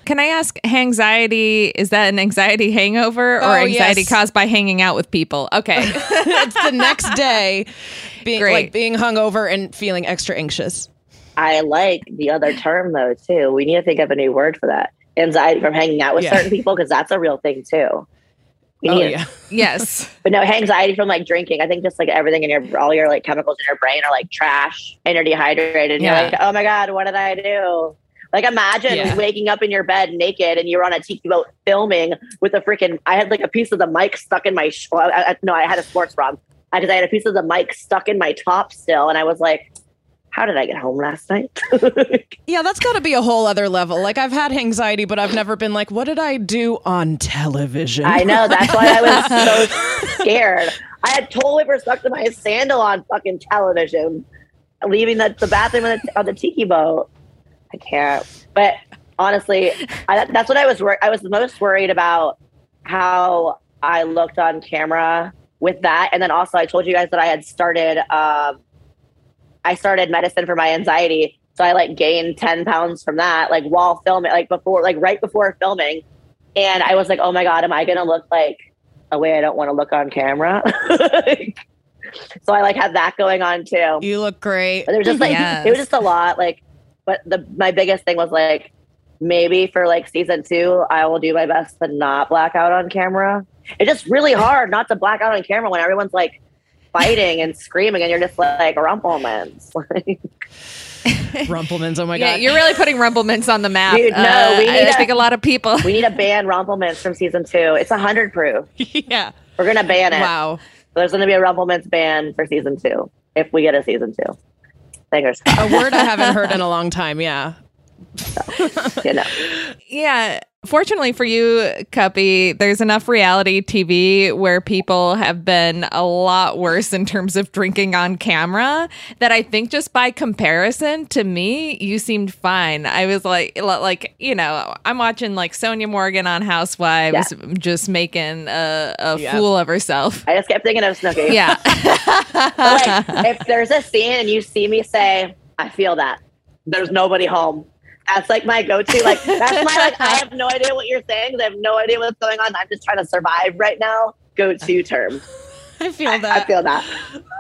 can I ask, anxiety, is that an anxiety hangover or Oh, anxiety yes. caused by hanging out with people? Okay. It's the next day, being Great. like being hungover and feeling extra anxious. I like the other term though too. We need to think of a new word for that. Anxiety from hanging out with Yeah. certain people, because that's a real thing too. We Oh need- yeah. Yes. But no, anxiety from like drinking. I think just like everything in your, all your like chemicals in your brain are like trash and you're dehydrated. And Yeah. you're like, oh my God, what did I do? Like imagine Yeah. waking up in your bed naked and you're on a tiki boat filming with a freaking, I had like a piece of the mic stuck in my, sh- well, I, I, no, I had a sports bra. Because I had a piece of the mic stuck in my top still. And I was like, how did I get home last night? Yeah, that's got to be a whole other level. Like I've had anxiety, but I've never been like, what did I do on television? I know. That's why I was so scared. I had toilet paper stuck to my sandal on fucking television, leaving the, the bathroom on the, on the tiki boat. I can't. But honestly, I, that's what I was. Wor- I was the most worried about how I looked on camera with that, and then also I told you guys that I had started. Um, I started medicine for my anxiety, so I like gained ten pounds from that, like while filming, like before, like right before filming, and I was like, oh my God, am I gonna look like a way I don't want to look on camera? So I like had that going on too. You look great. But it was just like Yes. it was just a lot. Like, but the my biggest thing was like maybe for like season two, I will do my best to not black out on camera. It's just really hard not to black out on camera when everyone's like fighting and screaming, and you're just like Rumplemans. Rumplemans. Oh my Yeah, God. you're really putting Rumplemans on the map. Dude, no, Uh, we I need a- think a lot of people. We need to ban Rumplemans from season two. It's a hundred proof. Yeah. We're gonna ban it. Wow. There's gonna be a Rumplemans ban for season two if we get a season two. Fingers crossed. A word I haven't heard in a long time. Yeah. You know. Yeah. Fortunately for you, Cuppy, there's enough reality T V where people have been a lot worse in terms of drinking on camera that I think just by comparison to me, you seemed fine. I was like, like you know, I'm watching like Sonia Morgan on Housewives just making a, a Yeah. fool of herself. I just kept thinking of Snooki. Yeah. But like, if there's a scene and you see me say, I feel that, there's nobody home. That's like my go-to. Like, that's my, like, I have no idea what you're saying. I have no idea what's going on. I'm just trying to survive right now. Go-to term. I feel I that. feel that.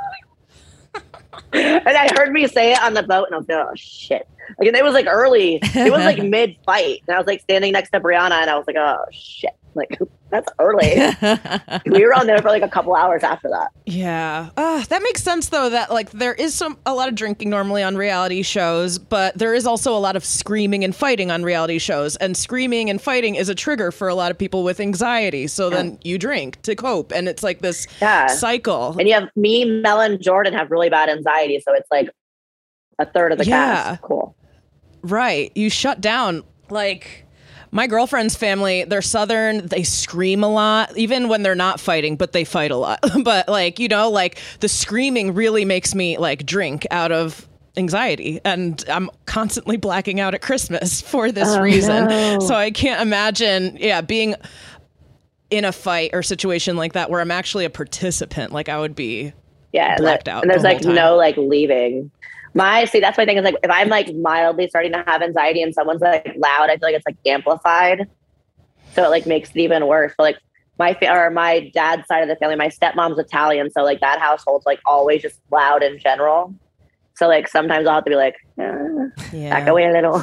And I heard me say it on the boat, and I was like, oh, shit. Like, and it was like early. It was like mid-fight. And I was like standing next to Brianna, and I was like, oh, shit. Like, that's early. We were on there for like a couple hours after that. Yeah. Uh, that makes sense though, that like there is some a lot of drinking normally on reality shows, but there is also a lot of screaming and fighting on reality shows. And screaming and fighting is a trigger for a lot of people with anxiety. So then you drink to cope. And it's like this Yeah. cycle. And you have me, Mel, and Jordan have really bad anxiety. So it's like a third of the Yeah. cast. Cool. Right. You shut down. Like my girlfriend's family, they're Southern. They scream a lot, even when they're not fighting, but they fight a lot. But like, you know, like the screaming really makes me like drink out of anxiety. And I'm constantly blacking out at Christmas for this Oh, reason. no. So I can't imagine, yeah, being in a fight or situation like that where I'm actually a participant. Like I would be Yeah. And, blacked there- out and there's the whole like time. no like leaving. My, see, that's my thing is like, if I'm like mildly starting to have anxiety and someone's like loud, I feel like it's like amplified. So it like makes it even worse. But like my, fa- or my dad's side of the family, my stepmom's Italian. So like that household's like always just loud in general. So like sometimes I'll have to be like, eh, yeah. back away a little.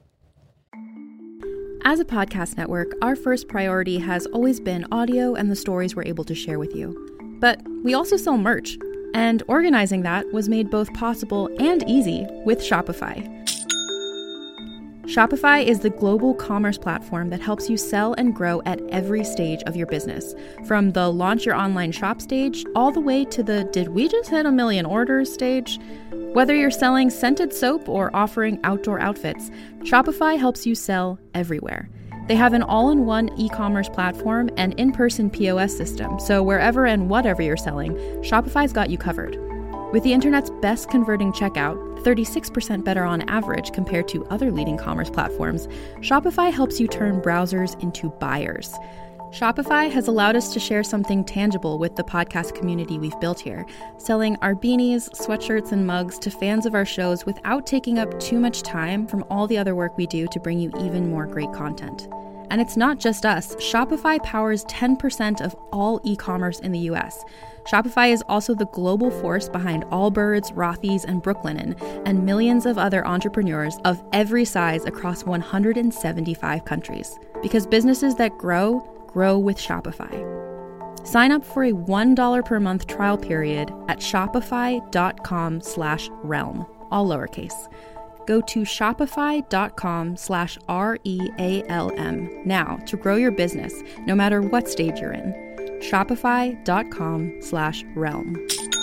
As a podcast network, our first priority has always been audio and the stories we're able to share with you. But we also sell merch, and organizing that was made both possible and easy with Shopify. Shopify is the global commerce platform that helps you sell and grow at every stage of your business, from the launch your online shop stage all the way to the did we just hit a million orders stage. Whether you're selling scented soap or offering outdoor outfits, Shopify helps you sell everywhere. They have an all-in-one e-commerce platform and in-person P O S system, so wherever and whatever you're selling, Shopify's got you covered. With the internet's best converting checkout, thirty-six percent better on average compared to other leading commerce platforms, Shopify helps you turn browsers into buyers. Shopify has allowed us to share something tangible with the podcast community we've built here, selling our beanies, sweatshirts, and mugs to fans of our shows without taking up too much time from all the other work we do to bring you even more great content. And it's not just us. Shopify powers ten percent of all e-commerce in the U S. Shopify is also the global force behind Allbirds, Rothy's, and Brooklinen, and millions of other entrepreneurs of every size across one hundred seventy-five countries. Because businesses that grow, grow with Shopify. Sign up for a one dollar per month trial period at shopify.com slash realm, all lowercase. Go to shopify.com slash R-E-A-L-M now to grow your business, no matter what stage you're in. Shopify.com slash realm.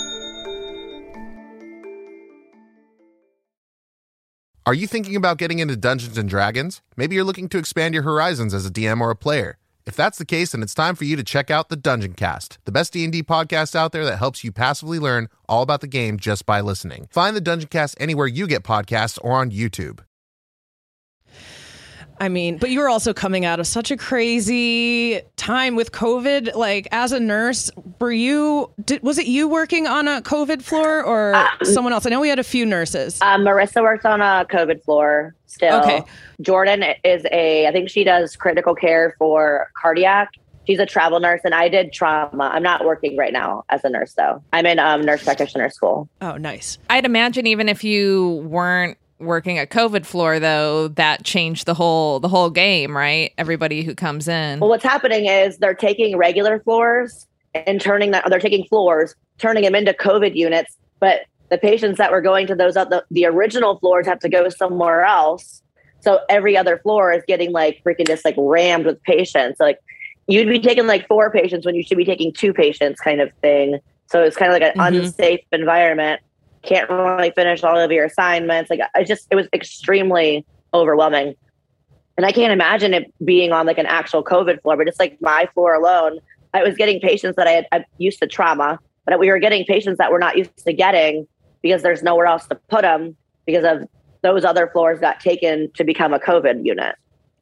Are you thinking about getting into Dungeons and Dragons? Maybe you're looking to expand your horizons as a D M or a player. If that's the case, then it's time for you to check out the Dungeon Cast, the best D and D podcast out there that helps you passively learn all about the game just by listening. Find the Dungeon Cast anywhere you get podcasts or on YouTube. I mean, but you were also coming out of such a crazy time with COVID. Like, as a nurse, were you, did, was it you working on a COVID floor or um, someone else? I know we had a few nurses. Um, Marissa works on a COVID floor still. Okay. Jordan is a, I think she does critical care for cardiac. She's a travel nurse, and I did trauma. I'm not working right now as a nurse, though. I'm in um, nurse practitioner school. Oh, nice. I'd imagine even if you weren't working a COVID floor, though, that changed the whole the whole game, right? Everybody who comes in. Well, what's happening is they're taking regular floors and turning that, they're taking floors, turning them into COVID units. But the patients that were going to those, the, the original floors have to go somewhere else. So every other floor is getting like freaking just like rammed with patients. Like you'd be taking like four patients when you should be taking two patients kind of thing. So it's kind of like an mm-hmm. unsafe environment. Can't really finish all of your assignments. Like I just, it was extremely overwhelming. And I can't imagine it being on like an actual COVID floor, but it's like my floor alone. I was getting patients that I had I'm used to trauma, but we were getting patients that we're not used to getting because there's nowhere else to put them because of those other floors got taken to become a COVID unit.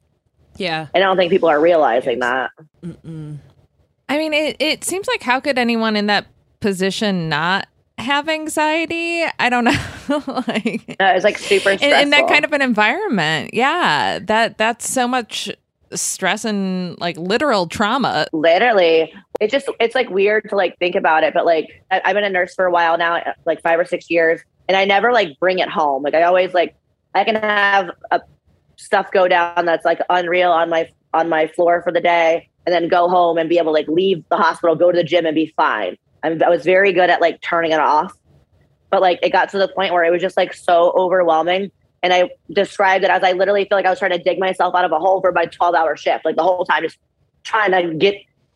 Yeah. And I don't think people are realizing that. Mm-mm. I mean, it, it seems like how could anyone in that position not have anxiety? I don't know. like uh, it's like super stressful. In, in that kind of an environment. Yeah. That that's so much stress and like literal trauma. Literally. It just, it's like weird to like think about it. But like, I, I've been a nurse for a while now, like five or six years. And I never like bring it home. Like I always like, I can have a, stuff go down that's like unreal on my, on my floor for the day and then go home and be able to like leave the hospital, go to the gym and be fine. I'm, I was very good at like turning it off, but like it got to the point where it was just like so overwhelming. And I described it as I literally feel like I was trying to dig myself out of a hole for my twelve hour shift, like the whole time, just trying to get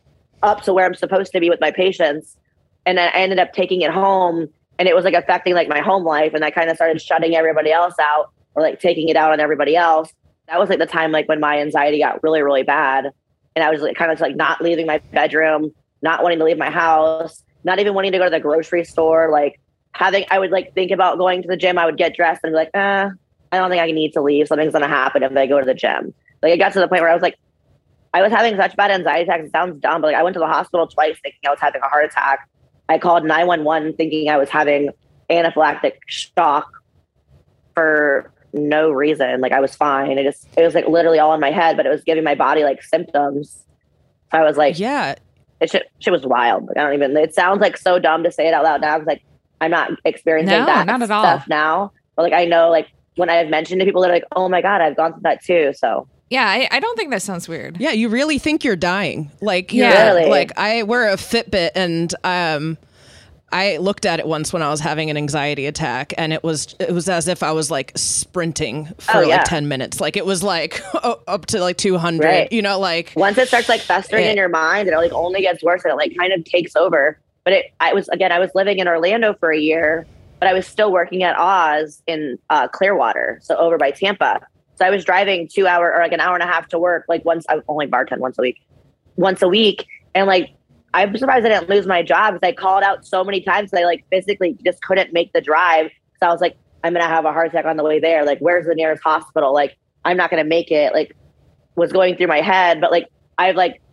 up to where I'm supposed to be with my patients. And then I ended up taking it home and it was like affecting like my home life. And I kind of started shutting everybody else out or like taking it out on everybody else. That was like the time, like when my anxiety got really, really bad. And I was like kind of like not leaving my bedroom, not wanting to leave my house, not even wanting to go to the grocery store. Like having, I would like think about going to the gym. I would get dressed and be like, eh, I don't think I need to leave. Something's going to happen if I go to the gym. Like it got to the point where I was like, I was having such bad anxiety attacks. It sounds dumb, but like I went to the hospital twice thinking I was having a heart attack. I called nine one one thinking I was having anaphylactic shock for no reason. Like I was fine. It just, it was like literally all in my head, but it was giving my body like symptoms. So I was like, yeah, it shit, shit was wild. Like I don't even, it sounds like so dumb to say it out loud now. Cause like, I'm not experiencing no, that not at stuff all. now. But like, I know like when I've mentioned to people, they're like, oh my God, I've gone through that too. So yeah, I, I don't think that sounds weird. Yeah, you really think you're dying. Like, yeah, really? Like I wear a Fitbit and um, I looked at it once when I was having an anxiety attack, and it was it was as if I was like sprinting for Oh, yeah. like ten minutes. Like it was like up to like two hundred. Right. You know, like once it starts like festering it, in your mind, it like only gets worse and it like kind of takes over. But it, I was, again, I was living in Orlando for a year, but I was still working at Oz in uh, Clearwater. So over by Tampa. So I was driving two hour or like an hour and a half to work. Like once I only bartend once a week, once a week. And like, I'm surprised I didn't lose my job because I called out so many times that I like physically just couldn't make the drive. So I was like, I'm going to have a heart attack on the way there. Like, where's the nearest hospital? Like, I'm not going to make it. Like, was going through my head. But like, I've like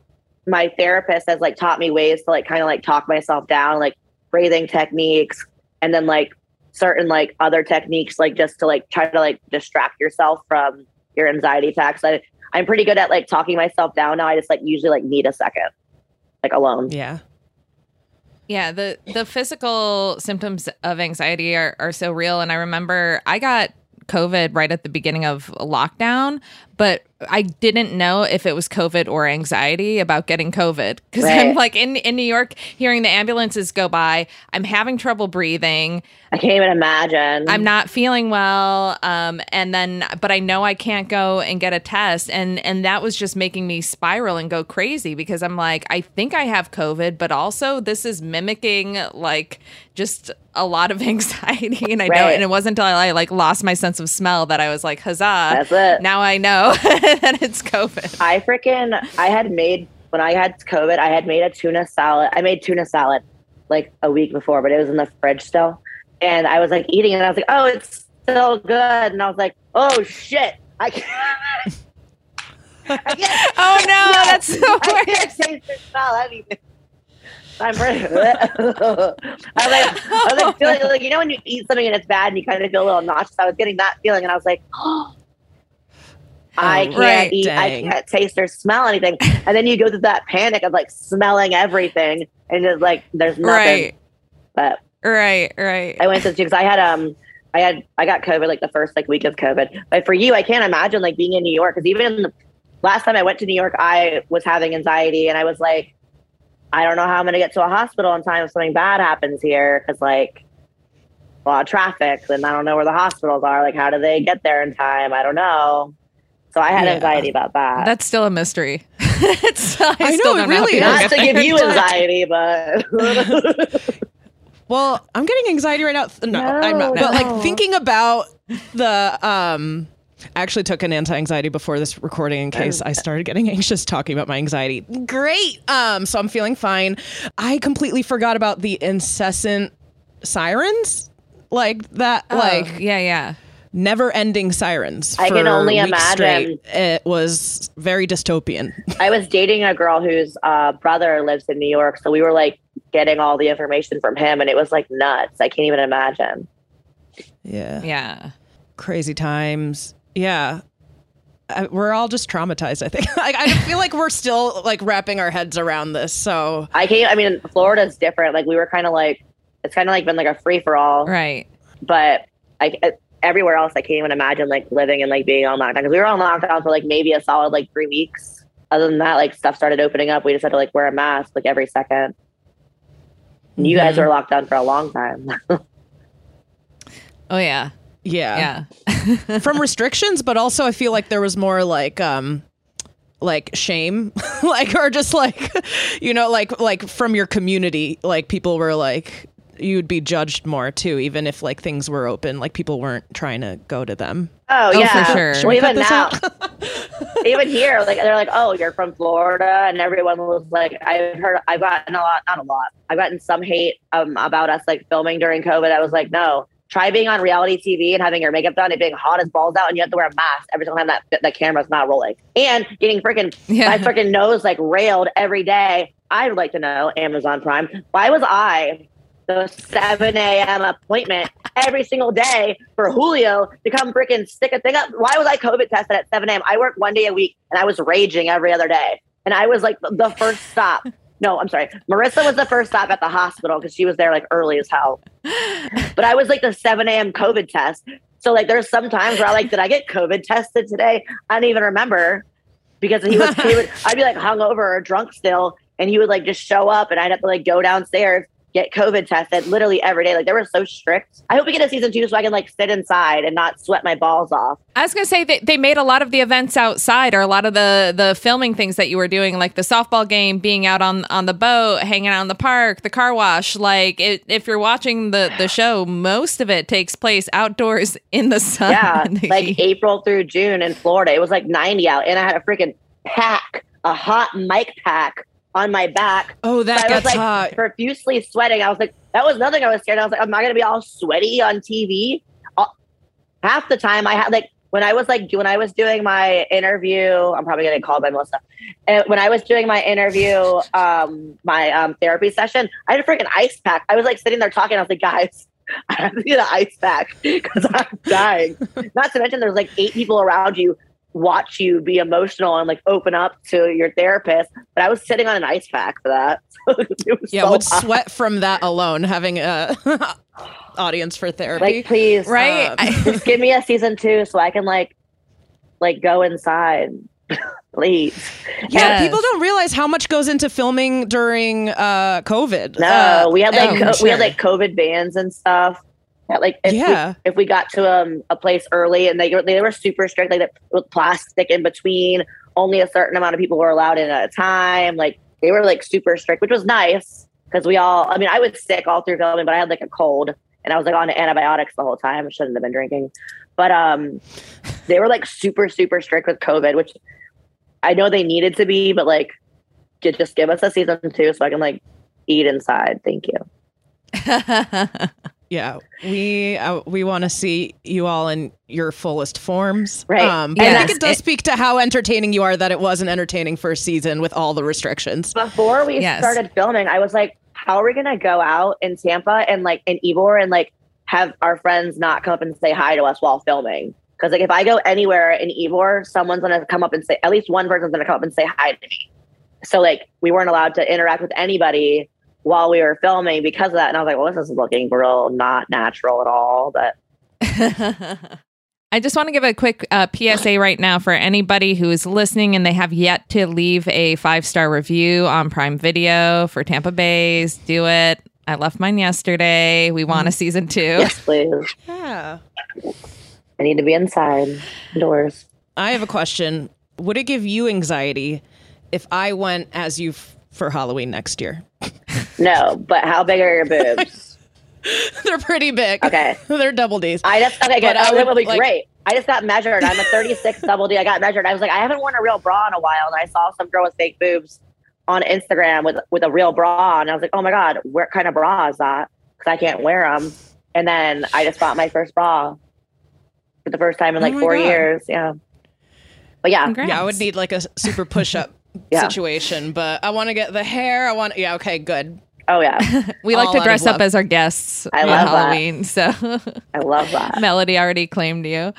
my therapist has like taught me ways to like kind of like talk myself down, like breathing techniques, and then like certain like other techniques, like just to like try to like distract yourself from your anxiety attacks. I, I'm pretty good at like talking myself down now. I just like usually like need a second, like alone. Yeah. Yeah, the the physical symptoms of anxiety are, are so real. And I remember I got COVID right at the beginning of lockdown, but I didn't know if it was COVID or anxiety about getting COVID. Because Right. I'm like in, in New York, hearing the ambulances go by, I'm having trouble breathing. I can't even imagine. I'm not feeling well. Um, and then, but I know I can't go and get a test. And, and that was just making me spiral and go crazy because I'm like, I think I have COVID, but also this is mimicking like just a lot of anxiety. And I know, Right. and it wasn't until I like lost my sense of smell that I was like, huzzah. That's it. Now I know that it's COVID. I freaking, I had made, when I had COVID, I had made a tuna salad. I made tuna salad like a week before, but it was in the fridge still. And I was like eating it and I was like, oh, it's still good. And I was like, oh shit. I can't. I can't Oh no, that's so I weird. can't taste or smell anything. I'm ready. I was like, I was like, feeling like, you know, when you eat something and it's bad and you kind of feel a little nauseous. I was getting that feeling, and I was like, oh, I can't right, eat, I dang. can't taste or smell anything. And then you go through that panic of like smelling everything, and just like there's nothing. Right, But right, right. I went to because I had um I had I got COVID like the first like week of COVID. But for you, I can't imagine like being in New York, because even in the last time I went to New York, I was having anxiety, and I was like, I don't know how I'm going to get to a hospital in time if something bad happens here, because like a lot of traffic, and I don't know where the hospitals are. Like, how do they get there in time? I don't know. So I had Yeah. anxiety about that. That's still a mystery. it's still, I, I still know, it don't know. really how Not to to get give you there. anxiety, but Well, I'm getting anxiety right now. No, I'm not. No, But no. like thinking about the um I actually took an anti-anxiety before this recording in case I started getting anxious talking about my anxiety. Great. Um so I'm feeling fine. I completely forgot about the incessant sirens. Like that Oh, like yeah, yeah. never-ending sirens. I can for only weeks imagine. straight. It was very dystopian. I was dating a girl whose uh, brother lives in New York. So we were like getting all the information from him, and it was like nuts. I can't even imagine. Yeah. Yeah. Crazy times. Yeah. I, we're all just traumatized, I think. Like, I feel like we're still like wrapping our heads around this. So I can't, I mean, Florida's different. Like we were kind of like, it's kind of like been like a free for all, Right. but I, everywhere else, I can't even imagine like living and like being on lockdown, because we were on lockdown for like maybe a solid like three weeks. Other than that, like stuff started opening up. We just had to like wear a mask like every second. And you guys Mhm. were locked down for a long time. Oh, yeah. yeah. Yeah. From restrictions, but also I feel like there was more like um like shame. Like or just like you know, like like from your community, like people were like you'd be judged more too, even if like things were open. Like people weren't trying to go to them. Oh, Oh, yeah, for sure. Should Well, we cut even this now, out? even here, like they're like, "Oh, you're from Florida," and everyone was like, "I've heard, I've gotten a lot, not a lot, I've gotten some hate um, about us like filming during COVID." I was like, "No, try being on reality T V and having your makeup done and being hot as balls out, and you have to wear a mask every single time that that camera's not rolling, and getting freaking Yeah. my freaking nose like railed every day." I would like to know, Amazon Prime, why was I the seven a.m. appointment every single day for Julio to come freaking stick a thing up? Why was I COVID tested at seven a.m.? I work one day a week, and I was raging every other day. And I was like the first stop. No, I'm sorry. Marissa was the first stop at the hospital because she was there like early as hell. But I was like the seven a.m. COVID test. So like there's some times where I like, did I get COVID tested today? I don't even remember, because he was, he would, I'd be like hungover or drunk still, and he would like just show up, and I'd have to like go downstairs, get COVID tested literally every day. Like they were so strict. I hope we get a season two so I can like sit inside and not sweat my balls off. I was going to say that they made a lot of the events outside, or a lot of the, the filming things that you were doing, like the softball game, being out on, on the boat, hanging out in the park, the car wash. Like it, if you're watching the, the show, most of it takes place outdoors in the sun. Yeah, like April through June in Florida. It was like ninety out, and I had a freaking pack, a hot mic pack on my back. Oh, that So I gets was like hot. profusely sweating. I was like, that was nothing. I was scared. I was like, I'm not going to be all sweaty on T V. All, half the time I had like, when I was like, when I was doing my interview, I'm probably going to get called by Melissa. And when I was doing my interview, um, my um, therapy session, I had a freaking ice pack. I was like sitting there talking. I was like, guys, I have to get an ice pack because I'm dying. Not to mention there's like eight people around you watch you be emotional and like open up to your therapist. But I was sitting on an ice pack for that. It was Yeah, so would hot. sweat from that alone, having a audience for therapy. Like, please, Right? um, just give me a season two so I can like, like go inside, please. Yeah, Yes. people don't realize how much goes into filming during uh, COVID. No, Uh, we had like and- co- we had like COVID bans and stuff. That, like if Yeah. we, if we got to um, a place early and they were they were super strict, like with plastic in between, only a certain amount of people were allowed in at a time. Like they were like super strict, which was nice because we all. I mean, I was sick all through filming, but I had like a cold and I was like on antibiotics the whole time. I shouldn't have been drinking, but um, they were like super super strict with COVID, which I know they needed to be, but like, ju- just give us a season two so I can like eat inside. Thank you. Yeah, we uh, we want to see you all in your fullest forms. Right. Um, Yeah. I think Yes. it does speak to how entertaining you are that it was an entertaining first season with all the restrictions. Before we Yes. started filming, I was like, how are we going to go out in Tampa and like in Ybor and like have our friends not come up and say hi to us while filming? Because like if I go anywhere in Ybor, someone's going to come up and say, at least one person's going to come up and say hi to me. So like we weren't allowed to interact with anybody while we were filming because of that. And I was like, well, this is looking real not natural at all. But I just want to give a quick uh, P S A right now for anybody who is listening and they have yet to leave a five-star review on Prime Video for Tampa Bay's. Do it. I left mine yesterday. We want a season two. yes, please. Yeah. I need to be inside, indoors. I have a question. Would it give you anxiety if I went as you f- for Halloween next year? No, but how big are your boobs? They're pretty big. Okay. They're double D's. I just okay, good. But I Oh, would, that will be like- great. I just got measured. I'm a thirty-six double D. I got measured. I was like, I haven't worn a real bra in a while, and I saw some girl with fake boobs on Instagram with with a real bra, and I was like, oh my god, what kind of bra is that? Because I can't wear them. And then I just bought my first bra for the first time in like Oh my four God. years. Yeah, but yeah, Congrats. Yeah, I would need like a super push-up Yeah. situation, but I want to get the hair. I want, yeah, okay, good. oh yeah, We like All to out of dress up love. as our guests I on love that. Halloween. So I love that. Melody already claimed you.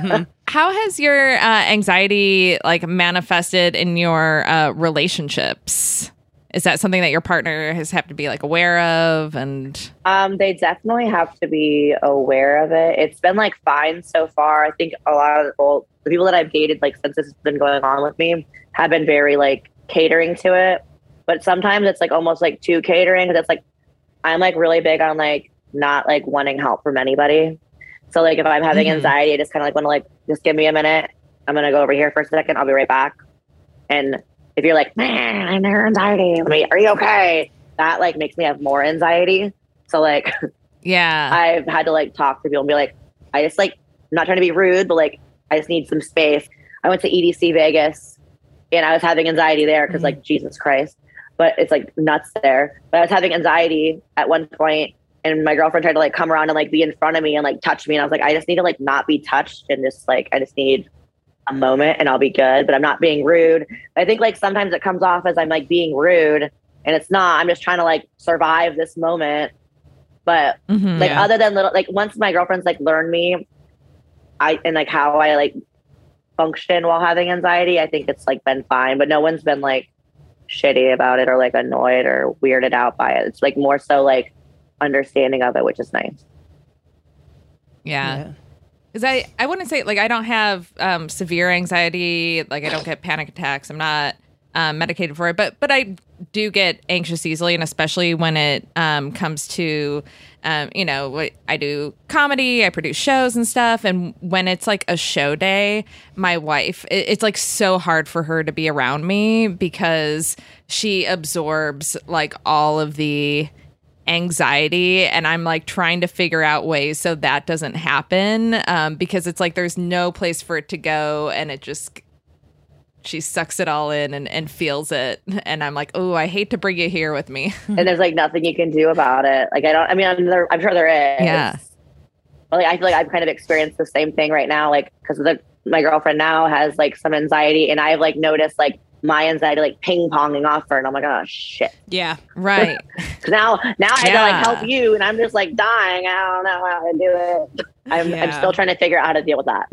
How has your uh, anxiety like manifested in your uh, relationships? Is that something that your partner has have to be like aware of? And Um, they definitely have to be aware of it. It's been like fine so far. I think a lot of the, well, the people that I've dated, like since this has been going on with me, have been very like catering to it. But sometimes it's like almost like too catering because it's like I'm like really big on like not like wanting help from anybody. So like if I'm having Mhm. anxiety, I just kind of like want to like just give me a minute. I'm gonna go over here for a second. I'll be right back. And if you're like, man, I'm having anxiety. I mean, are you okay? That like makes me have more anxiety. So like yeah, I've had to like talk to people and be like, I just like, I'm not trying to be rude, but like, I just need some space. I went to E D C Vegas and I was having anxiety there because like, Jesus Christ, but it's like nuts there. But I was having anxiety at one point and my girlfriend tried to like come around and like be in front of me and like touch me. And I was like, I just need to like not be touched and just like, I just need a moment and I'll be good, but I'm not being rude. I think like sometimes it comes off as I'm like being rude and it's not. I'm just trying to like survive this moment. But Mhm. like Yeah. other than little, like once my girlfriend's like learned me, I and like how I like function while having anxiety, I think it's like been fine. But no one's been like shitty about it or like annoyed or weirded out by it. It's like more so like understanding of it, which is nice. yeah. Because I, I wouldn't say like I don't have um, severe anxiety, like I don't get panic attacks. I'm not um, medicated for it, but but I do get anxious easily, and especially when it um, comes to um, you know what I do comedy, I produce shows and stuff, and when it's like a show day, my wife, it, it's like so hard for her to be around me because she absorbs like all of the anxiety, and I'm like trying to figure out ways so that doesn't happen um, because it's like there's no place for it to go, and it just she sucks it all in and, and feels it, and I'm like, oh, I hate to bring you here with me. And there's like nothing you can do about it. Like I don't. I mean, I'm, there, I'm sure there is. Yeah. But like, I feel like I've kind of experienced the same thing right now, like because the my girlfriend now has like some anxiety, and I've like noticed like my anxiety like ping ponging off her, and I'm like, oh shit. Yeah, right. Because now, now I Yeah. gotta like help you, and I'm just like dying. I don't know how to do it. I'm, I'm Yeah. still trying to figure out how to deal with that.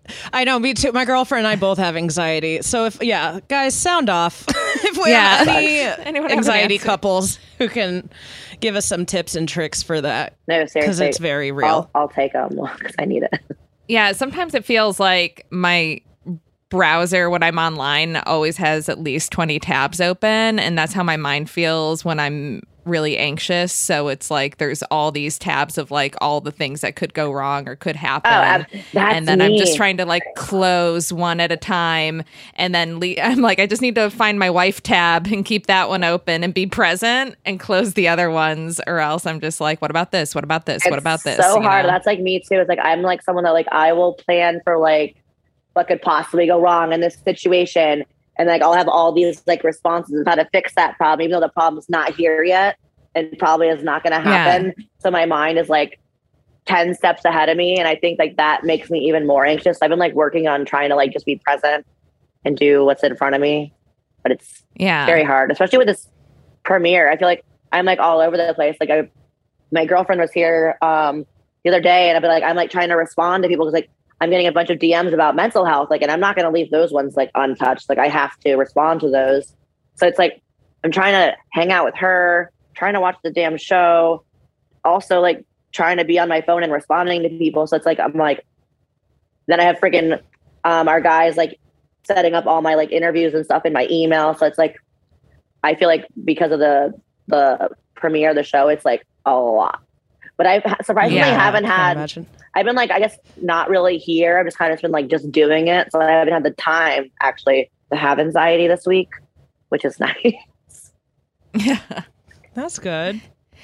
I know, me too. My girlfriend and I both have anxiety. So if yeah, guys, sound off. If we Yeah. have any Anyone have an anxiety answer? couples who can give us some tips and tricks for that, No, because seriously, it's very real. I'll, I'll take them because I need it. Yeah, sometimes it feels like my browser when I'm online always has at least twenty tabs open, and that's how my mind feels when I'm really anxious. So it's like there's all these tabs of like all the things that could go wrong or could happen. Oh, ab- that's and then I'm me. just trying to like close one at a time, and then le- I'm like I just need to find my wife tab and keep that one open and be present and close the other ones, or else I'm just like, what about this? What about this? What It's about this? So You hard. know? That's like me too. It's like I'm like someone that like I will plan for like what could possibly go wrong in this situation, and like I'll have all these like responses of how to fix that problem, even though the problem's not here yet and probably is not going to happen. So my mind is like ten steps ahead of me, and I think like that makes me even more anxious. I've been like working on trying to like just be present and do what's in front of me, but it's Yeah. very hard, especially with this premiere. I feel like I'm like all over the place. Like I, my girlfriend was here um, the other day, and I'd be like, I'm like trying to respond to people because like I'm getting a bunch of D Ms about mental health, like, and I'm not going to leave those ones like untouched. Like I have to respond to those. So it's like I'm trying to hang out with her, trying to watch the damn show, also like trying to be on my phone and responding to people. So it's like I'm like, then I have freaking um, our guys like setting up all my like interviews and stuff in my email. So it's like I feel like because of the the premiere of the show, it's like a lot. But I surprisingly Yeah, haven't I can had. imagine. I've been like, I guess not really here. I've just kind of been like just doing it. So I haven't had the time actually to have anxiety this week, which is nice. Yeah. That's good.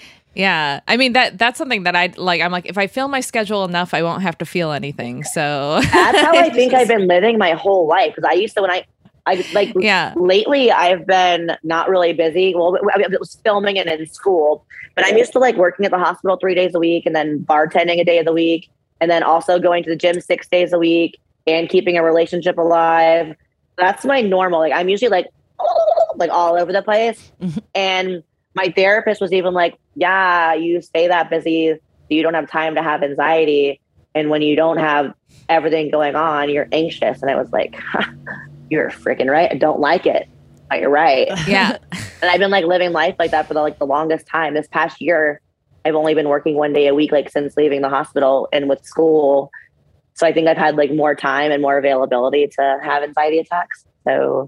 Yeah. I mean, that that's something that I like. I'm like, if I fill my schedule enough, I won't have to feel anything. So That's how I think I've been living my whole life. Because I used to, when I, I like Yeah. lately I've been not really busy. Well, I mean, it was filming and in school, but I'm used to like working at the hospital three days a week and then bartending a day of the week. And then also going to the gym six days a week and keeping a relationship alive. That's my normal. Like I'm usually like, like all over the place. And my therapist was even like, yeah, you stay that busy. You don't have time to have anxiety. And when you don't have everything going on, you're anxious. And I was like, huh, you're freaking right. I don't like it. But you're right. yeah. And I've been like living life like that for the, like the longest time. This past year, I've only been working one day a week, like since leaving the hospital and with school. So I think I've had like more time and more availability to have anxiety attacks. So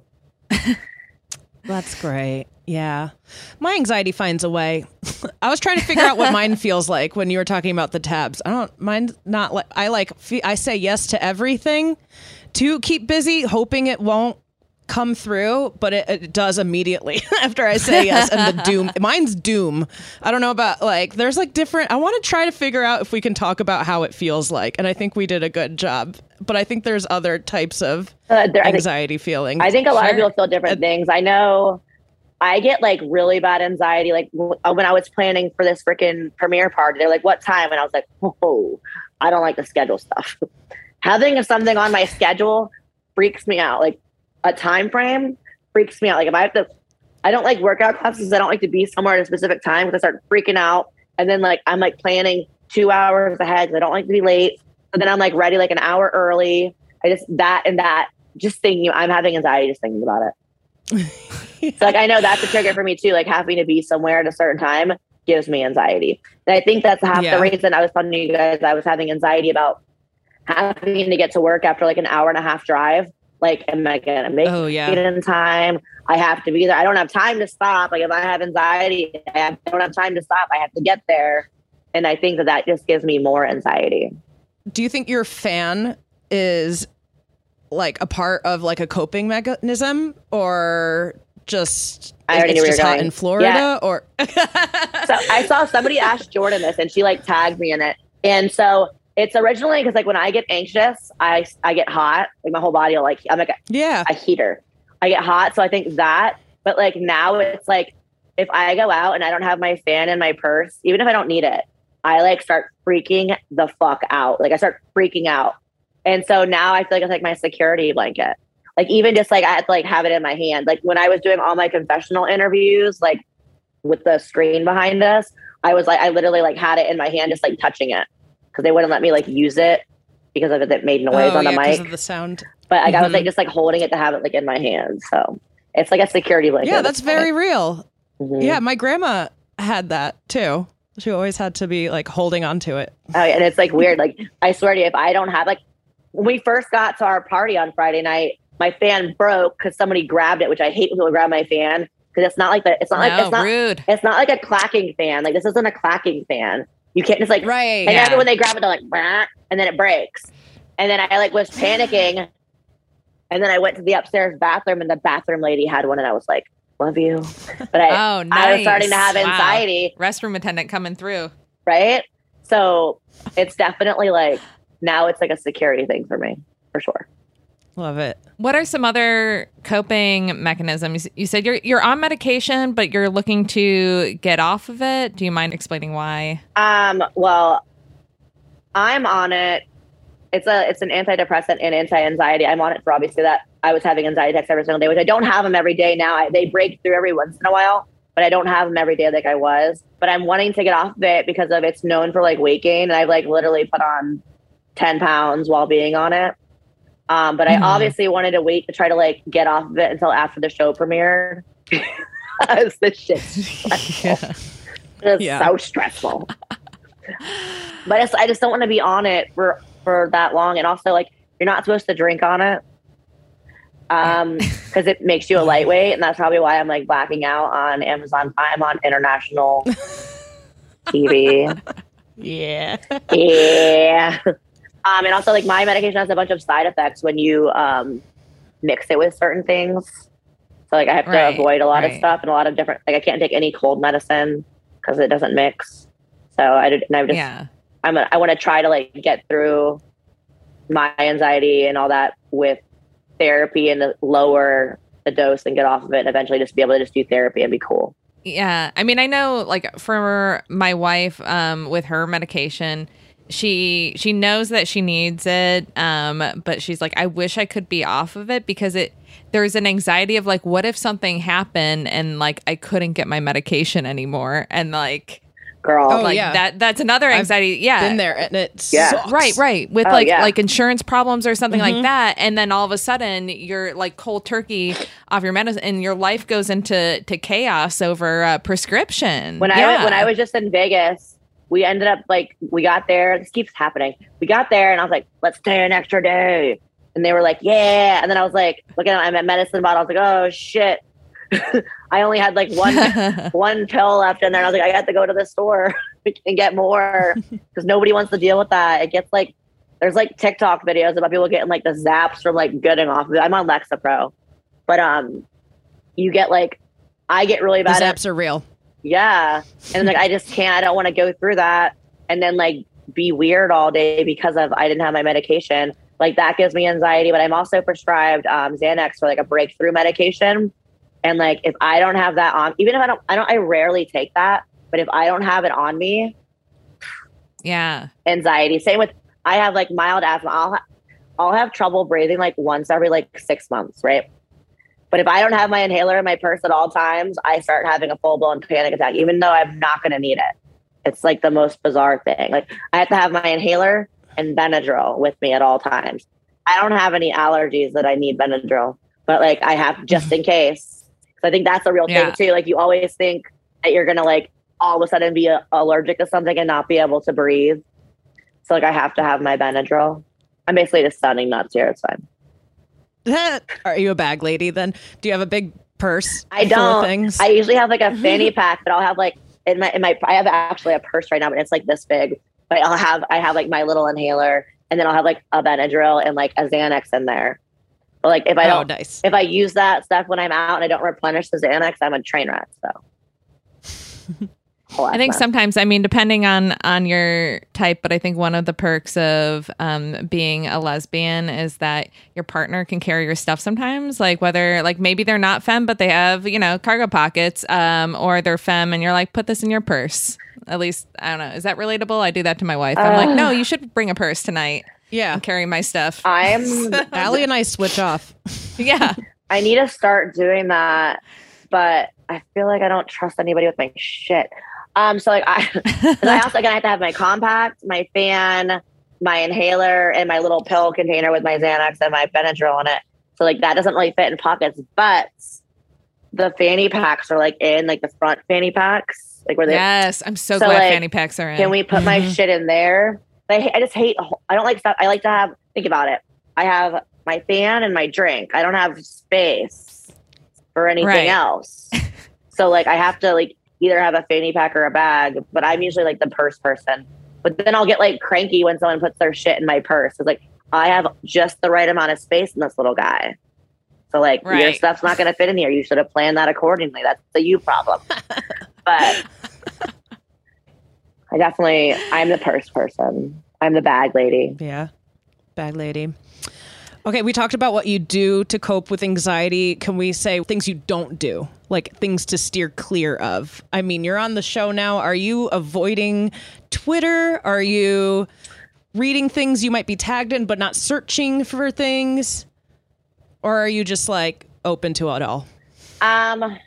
That's great. Yeah. My anxiety finds a way. I was trying to figure out what mine feels like when you were talking about the tabs. I don't mind not like I like fe- I say yes to everything to keep busy, hoping it won't come through, but it, it does immediately after I say yes. And the doom, mine's doom. I don't know about like, there's like different, I want to try to figure out if we can talk about how it feels like. And I think we did a good job, but I think there's other types of uh, there, I think- anxiety feelings. I think a lot of Sure. people feel different things. I know I get like really bad anxiety. Like w- when I was planning for this freaking premiere party, they're like, what time? And I was like, oh, I don't like to schedule stuff. Having something on my schedule freaks me out. Like a time frame freaks me out. Like if I have to, I don't like workout classes. I don't like to be somewhere at a specific time because I start freaking out. And then like, I'm like planning two hours ahead because I don't like to be late. So then I'm like ready like an hour early. I just, that and that, just thinking, I'm having anxiety just thinking about it. So like, I know that's a trigger for me too. Like having to be somewhere at a certain time gives me anxiety. And I think that's half Yeah. the reason I was telling you guys I was having anxiety about having to get to work after like an hour and a half drive. Like, am I going to make Oh, yeah. it in time? I have to be there. I don't have time to stop. Like if I have anxiety, I don't have time to stop. I have to get there. And I think that that just gives me more anxiety. Do you think your fan is like a part of like a coping mechanism, or just I already it's knew where just you're hot going. in Florida? Yeah. Or So I saw somebody ask Jordan this and she like tagged me in it. And so it's originally because like when I get anxious, I, I get hot. Like my whole body will like, I'm like a, yeah, a heater. I get hot. So I think that, but like now it's like, if I go out and I don't have my fan in my purse, even if I don't need it, I like start freaking the fuck out. Like I start freaking out. And so now I feel like it's like my security blanket. Like even just like I had to like have it in my hand. Like when I was doing all my confessional interviews, like with the screen behind us, I was like, I literally like had it in my hand, just like touching it because they wouldn't let me like use it because of it, it made noise oh, on the yeah, mic. because of the sound. But like, mm-hmm. I was like just like holding it to have it like in my hand. So it's like a security blanket. Yeah, that's very real. Mm-hmm. Yeah, my grandma had that too. She always had to be like holding on to it. Oh, and it's like weird. Like I swear to you, if I don't have like when we first got to our party on Friday night, my fan broke because somebody grabbed it, which I hate when people grab my fan because it's not like the it's not No, like it's not rude. It's not like a clacking fan. Like this isn't a clacking fan. You can't just like right. And Yeah. then when they grab it, they're like, bah, and then it breaks. And then I like was panicking, and then I went to the upstairs bathroom, and the bathroom lady had one, and I was like, "Love you," but I Oh, nice. I was starting to have Wow. anxiety. Restroom attendant coming through. Right? So it's definitely like now it's like a security thing for me, for sure. Love it. What are some other coping mechanisms? You said you're you're on medication, but you're looking to get off of it. Do you mind explaining why? Um, well, I'm on it. It's a it's an antidepressant and anti-anxiety. I'm on it for obviously that I was having anxiety attacks every single day, which I don't have them every day now. I, they break through every once in a while, but I don't have them every day like I was. But I'm wanting to get off of it because of it's known for like weight gain, and I've like literally put on ten pounds while being on it. Um, but I Mhm. obviously wanted to wait to try to like get off of it until after the show premiered. Because this shit's stressful. It's Yeah. so stressful. But it's, I just don't want to be on it for, for that long. And also, like, you're not supposed to drink on it um, because it makes you a lightweight. And that's probably why I'm like blacking out on Amazon Prime on international T V. Yeah. Yeah. Um, and also, like, my medication has a bunch of side effects when you um, mix it with certain things. So, like, I have to Right, avoid a lot right. of stuff and a lot of different, like, I can't take any cold medicine because it doesn't mix. So, I did, and I just, Yeah. I'm a, I want to try to, like, get through my anxiety and all that with therapy and to lower the dose and get off of it and eventually just be able to just do therapy and be cool. Yeah. I mean, I know like for my wife, um, with her medication, she she knows that she needs it, um, but she's like, I wish I could be off of it because it there's an anxiety of like, what if something happened and like I couldn't get my medication anymore, and like, Girl. Oh, like yeah. that that's another anxiety. yeah, Been there and it Yeah. sucks. Right, right. With Oh, like yeah. like insurance problems or something Mm-hmm. like that, and then all of a sudden you're like cold turkey off your medicine, and your life goes into to chaos over a prescription. When I yeah. was, when I was just in Vegas, we ended up like we got there. This keeps happening. We got there, and I was like, "Let's stay an extra day." And they were like, "Yeah." And then I was like, looking at my medicine bottle. I was like, "Oh shit!" I only had like one one pill left in there, and I was like, "I got to go to the store and get more because nobody wants to deal with that." It gets like there's like TikTok videos about people getting like the zaps from like getting off of it. I'm on Lexapro, but um, you get like I get really The bad at zaps are real. yeah. And like, I just can't, I don't want to go through that and then like be weird all day because of, I didn't have my medication. Like that gives me anxiety, but I'm also prescribed um, Xanax for like a breakthrough medication. And like, if I don't have that on, even if I don't, I don't, I rarely take that, but if I don't have it on me, yeah. anxiety. Same with, I have like mild asthma. I'll, ha- I'll have trouble breathing like once every like six months. Right. But if I don't have my inhaler in my purse at all times, I start having a full blown panic attack, even though I'm not going to need it. It's like the most bizarre thing. Like I have to have my inhaler and Benadryl with me at all times. I don't have any allergies that I need Benadryl, but like I have just in case. So I think that's a real Yeah. thing too. Like you always think that you're going to like all of a sudden be a- allergic to something and not be able to breathe. So like I have to have my Benadryl. I'm basically just sounding nuts here. It's fine. Are you a bag lady then? Do you have a big purse I full of don't. things? I usually have like a fanny pack, but I'll have like in my in my I have actually a purse right now, but it's like this big. But I'll have I have like my little inhaler, and then I'll have like a Benadryl and like a Xanax in there. But like if I oh, don't nice. if I use that stuff when I'm out and I don't replenish the Xanax, I'm a train wreck. So I think sometimes, I mean, depending on on your type, but I think one of the perks of um, being a lesbian is that your partner can carry your stuff sometimes. Like whether, like maybe they're not femme, but they have, you know, cargo pockets, um, or they're femme, and you're like, put this in your purse. At least, I don't know. Is that relatable? I do that to my wife. I'm uh, like, no, you should bring a purse tonight. Yeah, and carry my stuff. I'm Allie and I switch off. Yeah, I need to start doing that, but I feel like I don't trust anybody with my shit. Um, so like I, I also like I have to have my compact, my fan, my inhaler, and my little pill container with my Xanax and my Benadryl in it. So like that doesn't really fit in pockets, but the fanny packs are like in like the front fanny packs, like where they. Yes, I'm so, so glad like, fanny packs are in. Can we put my mm-hmm. shit in there? I, I just hate. I don't like stuff. I like to have. Think about it. I have my fan and my drink. I don't have space for anything right. else. So like I have to like. Either have a fanny pack or a bag, but I'm usually like the purse person. But then I'll get like cranky when someone puts their shit in my purse. It's like, I have just the right amount of space in this little guy. So like right. your stuff's not going to fit in here. You should have planned that accordingly. That's the you problem. But I definitely, I'm the purse person. I'm the bag lady. Yeah. Bag lady. Okay, we talked about what you do to cope with anxiety. Can we say things you don't do? Like things to steer clear of? I mean, you're on the show now. Are you avoiding Twitter? Are you reading things you might be tagged in but not searching for things? Or are you just like open to it all? Um,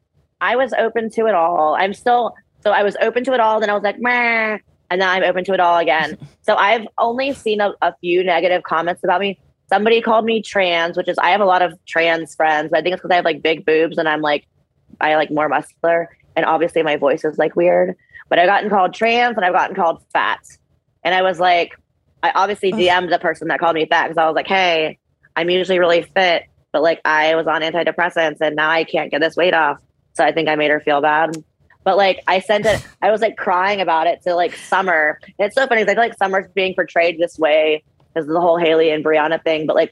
I was open to it all. I'm still, so I was open to it all. Then I was like, meh. And then I'm open to it all again. So I've only seen a, a few negative comments about me. Somebody called me trans, which is, I have a lot of trans friends, but I think it's because I have like big boobs and I'm like, I like more muscular. And obviously my voice is like weird, but I've gotten called trans and I've gotten called fat. And I was like, I obviously D M'd the person that called me fat because I was like, hey, I'm usually really fit, but like I was on antidepressants and now I can't get this weight off. So I think I made her feel bad. But like I sent it, I was like crying about it to like Summer. And it's so funny because I feel like Summer's being portrayed this way because of the whole Haley and Brianna thing. But like,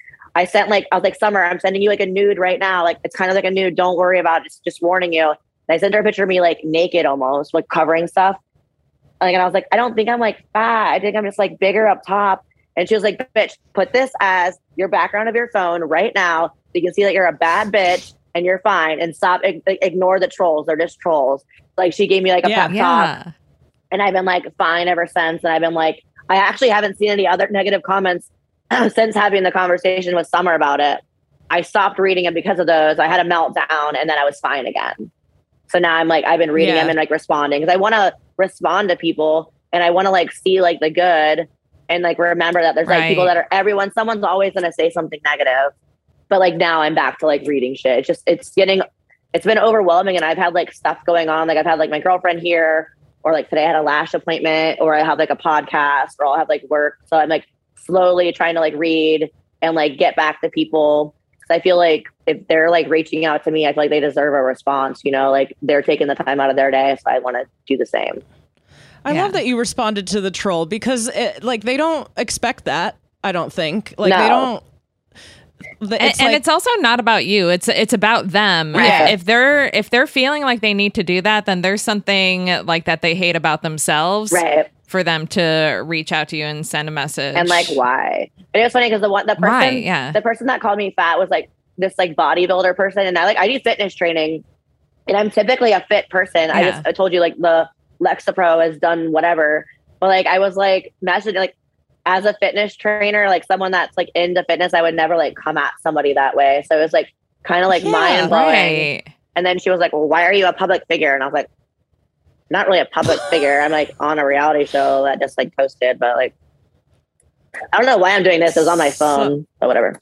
I sent like, I was like, Summer, I'm sending you like a nude right now. Like, it's kind of like a nude. Don't worry about it. Just, just warning you. And I sent her a picture of me like naked almost, like covering stuff. Like, and I was like, I don't think I'm like fat. I think I'm just like bigger up top. And she was like, bitch, put this as your background of your phone right now. So you can see that you're a bad bitch and you're fine. And stop, ig- ignore the trolls. They're just trolls. Like she gave me like a yeah, pep yeah. talk. And I've been like fine ever since. And I've been like, I actually haven't seen any other negative comments since having the conversation with Summer about it. I stopped reading them because of those. I had a meltdown and then I was fine again. So now I'm like, I've been reading yeah. them and like responding because I want to respond to people and I want to like see like the good and like remember that there's like right. people that are everyone, someone's always going to say something negative. But like now I'm back to like reading shit. It's just, it's getting, it's been overwhelming and I've had like stuff going on. Like I've had like my girlfriend here. Or like today I had a lash appointment or I have like a podcast or I'll have like work. So I'm like slowly trying to like read and like get back to people. Cause I feel like if they're like reaching out to me, I feel like they deserve a response, you know, like they're taking the time out of their day. So I want to do the same. I yeah. love that you responded to the troll because it, like they don't expect that. I don't think like no. they don't. It's and, like, and it's also not about you. It's it's about them. Right. If, if they're if they're feeling like they need to do that, then there's something like that they hate about themselves. Right. For them to reach out to you and send a message. And like, why? But it was funny because the one the person why? Yeah. the person that called me fat was like this like bodybuilder person, and I like I do fitness training, and I'm typically a fit person. Yeah. I just I told you like the Lexapro has done whatever, but like I was like imagine like. As a fitness trainer, like someone that's like into fitness, I would never like come at somebody that way. So it was like kind of like yeah, mind blowing. Right. And then she was like, well, why are you a public figure? And I was like, not really a public figure. I'm like on a reality show that just like posted, but like, I don't know why I'm doing this. It was on my phone, so, but whatever.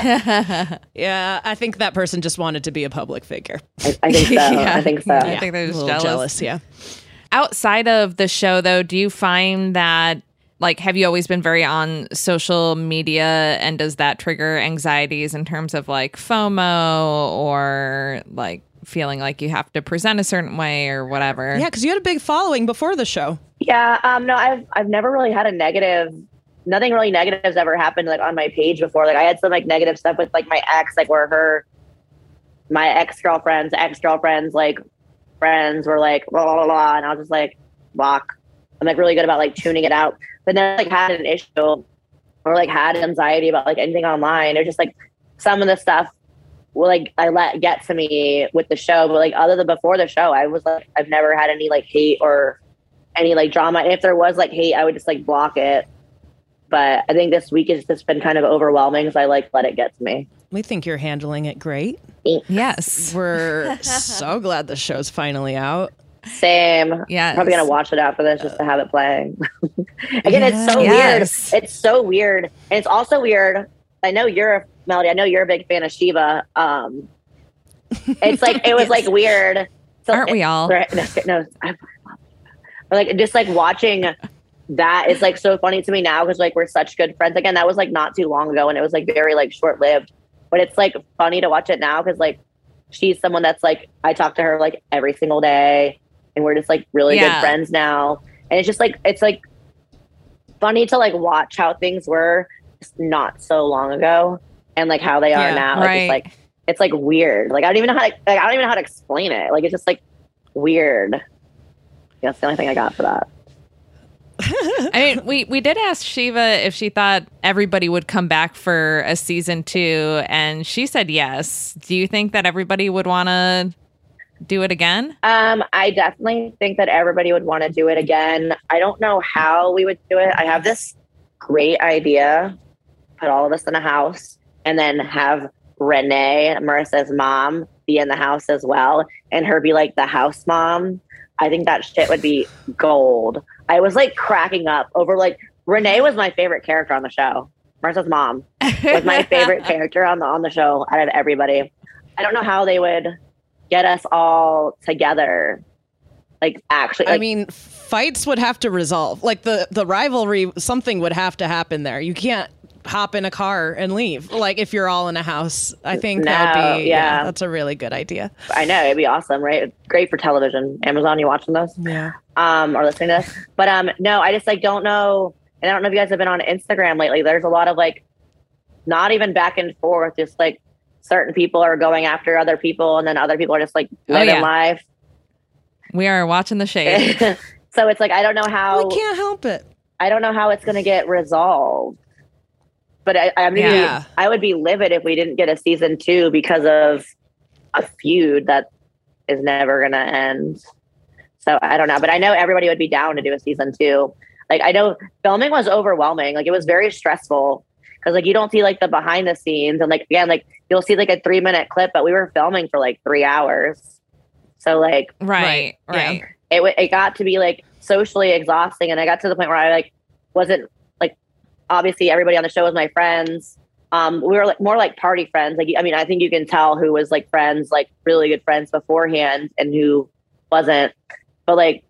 Yeah. I think that person just wanted to be a public figure. I, I think so. yeah. I think so. Yeah. Yeah. I think they're just a little jealous. jealous. Yeah. Outside of the show though, do you find that like, have you always been very on social media and does that trigger anxieties in terms of like FOMO or like feeling like you have to present a certain way or whatever? Yeah, because you had a big following before the show. Yeah, um, no, I've I've never really had a negative. Nothing really negative has ever happened like on my page before. Like I had some like negative stuff with like my ex, like where her, my ex girlfriends, ex girlfriends, like friends were like, blah, blah, blah, blah, and I was just like, block. I'm like really good about like tuning it out. But then I like had an issue or like had anxiety about like anything online. It was just like some of the stuff will like I let get to me with the show. But like other than before the show, I was like, I've never had any like hate or any like drama. And if there was like hate, I would just like block it. But I think this week has just been kind of overwhelming, so I like let it get to me. We think you're handling it great. Yes. We're so glad the show's finally out. Same. Yes. Probably gonna watch it after this just to have it playing. Again, it's so Yes. weird. It's so weird. And it's also weird. I know you're a Melody, I know you're a big fan of Shiva. Um it's like it was like weird. So, Aren't we all? Right, no, no I, like just like watching that is like so funny to me now because like we're such good friends. Again, that was like not too long ago and it was like very like short lived. But it's like funny to watch it now because like she's someone that's like I talk to her like every single day and we're just like really Yeah. good friends now. And it's just like it's like funny to like watch how things were not so long ago and like how they are Yeah, now. Like, right. it's like it's like weird. Like I don't even know how to like I don't even know how to explain it. Like it's just like weird. Yeah, that's the only thing I got for that. I mean, we, we did ask Shiva if she thought everybody would come back for a season two, and she said yes. Do you think that everybody would want to do it again? Um, I definitely think that everybody would want to do it again. I don't know how we would do it. I have this great idea. Put all of us in a house and then have Renee, Marissa's mom, be in the house as well. And her be like the house mom. I think that shit would be gold. I was like cracking up over like Renee was my favorite character on the show. Marissa's mom was my favorite character on the on the show out of everybody. I don't know how they would get us all together. Like actually, like, I mean, fights would have to resolve. Like the, the rivalry, something would have to happen there. You can't hop in a car and leave. Like if you're all in a house, I think that would No, be, yeah. yeah. that's a really good idea. I know it'd be awesome, right? Great for television. Amazon, you watching this? Yeah. Um, or listening to this? But um, no, I just like don't know. And I don't know if you guys have been on Instagram lately. There's a lot of like, not even back and forth. Just like certain people are going after other people, and then other people are just like living yeah. life. We are watching the shade. So it's like I don't know how. We can't help it. I don't know how it's going to get resolved. But I, I mean, Yeah. I would be livid if we didn't get a season two because of a feud that is never going to end. So I don't know, but I know everybody would be down to do a season two. Like I know filming was overwhelming. Like it was very stressful because like you don't see like the behind the scenes and like again like you'll see like a three minute clip, but we were filming for like three hours. So like Right, Right, right. yeah. it w- it got to be like socially exhausting, and I got to the point where I like wasn't like obviously everybody on the show was my friends. Um, we were like more like party friends. Like I mean, I think you can tell who was like friends, like really good friends beforehand, and who wasn't. But like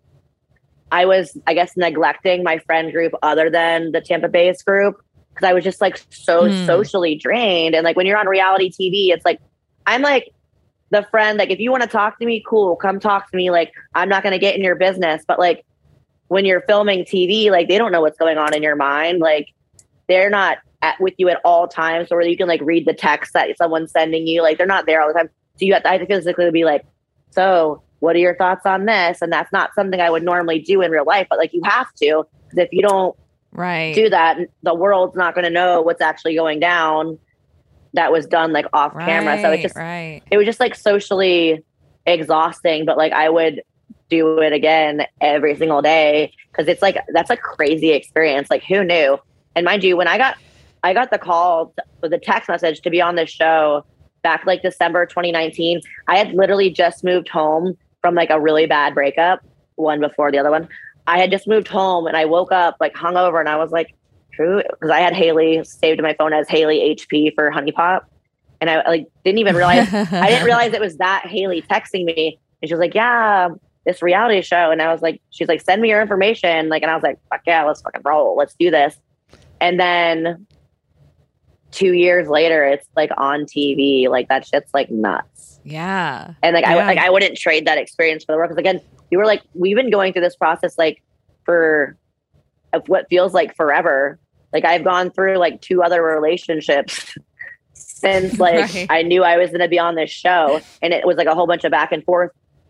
I was, I guess, neglecting my friend group other than the Tampa Bay's group because I was just like so Hmm. socially drained. And like when you're on reality T V, it's like I'm like the friend. Like if you want to talk to me, cool, come talk to me. Like I'm not going to get in your business. But like when you're filming T V, like they don't know what's going on in your mind. Like they're not at, with you at all times, or you can like read the text that someone's sending you. Like they're not there all the time. So you have to, I have to physically be like, so what are your thoughts on this? And that's not something I would normally do in real life, but like you have to, because if you don't Right. do that, the world's not going to know what's actually going down. That was done like off camera. So it just, right. it was just like socially exhausting, but like I would do it again every single day. Cause it's like, that's a crazy experience. Like who knew? And mind you, when I got, I got the call with the text message to be on this show back like December twenty nineteen, I had literally just moved home from like a really bad breakup, one before the other one. I had just moved home and I woke up like hungover and I was like, who? Because I had Haley saved in my phone as Haley H P for Honey Pop. And I like didn't even realize, I didn't realize it was that Haley texting me. And she was like, yeah, this reality show. And I was like, she's like, send me your information. Like, and I was like, fuck yeah, let's fucking roll. Let's do this. And then two years later, it's like on T V. Like that shit's like nuts. Yeah. And like, Yeah. I like, I wouldn't trade that experience for the world. Cause again, we were like, we've been going through this process, like for of what feels like forever. Like I've gone through like two other relationships since like Right. I knew I was going to be on this show. And it was like a whole bunch of back and forth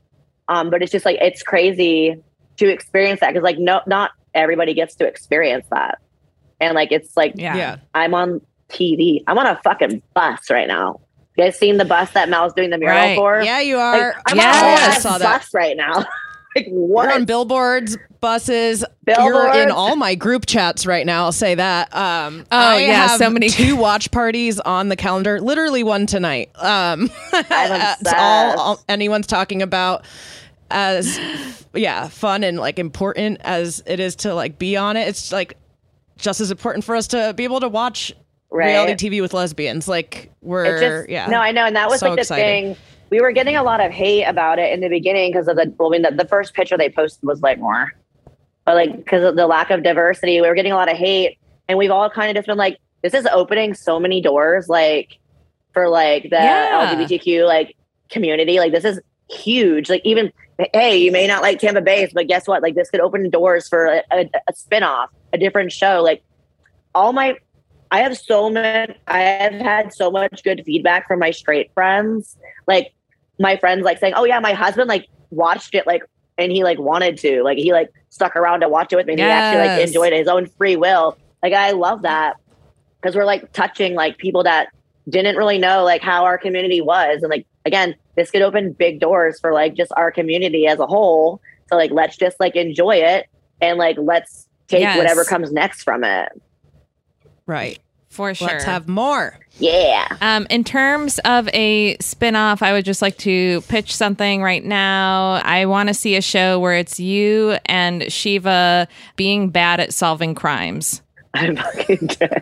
Um, but it's just like, it's crazy to experience that. Cause like, no, not everybody gets to experience that. And like, it's like, Yeah. Yeah. I'm on T V. I'm on a fucking bus right now. You guys seen the bus that Mel's doing the mural Right. for? Yeah, you Like, are. I'm Yes. on I a saw bus that. right now. Like what? You're on billboards, buses. You're Billboards. in all my group chats right now. I'll say that. Um, Oh, I yeah, have so many- two watch parties on the calendar. Literally one tonight. Um, I'm it's all, obsessed. all anyone's talking about. As yeah, fun and like important as it is to like be on it. It's like just as important for us to be able to watch Right. reality T V with lesbians. Like we're It just, yeah. No, I know. And that was So like the excited. thing. We were getting a lot of hate about it in the beginning because of the, well, I mean, the, the first picture they posted was like more, but like, because of the lack of diversity, we were getting a lot of hate. And we've all kind of just been like, this is opening so many doors, like for like the Yeah. L G B T Q like community. Like this is huge. Like even, hey, you may not like Tampa Bay, but guess what? Like this could open doors for a, a, a spinoff, a different show. Like all my, I have so many, I have had so much good feedback from my straight friends. Like my friends like saying, oh yeah, my husband like watched it like, and he like wanted to, like he like stuck around to watch it with me. And He actually like Yes. enjoyed his own free will. Like I love that because we're like touching like people that didn't really know like how our community was. And like, again, this could open big doors for like just our community as a whole. So like, let's just like enjoy it and like, let's take Yes. whatever comes next from it. right. For sure. Let's have more. Yeah. Um, in terms of a spin-off, I would just like to pitch something right now. I want to see a show where it's you and Shiva being bad at solving crimes. I'm fucking dead.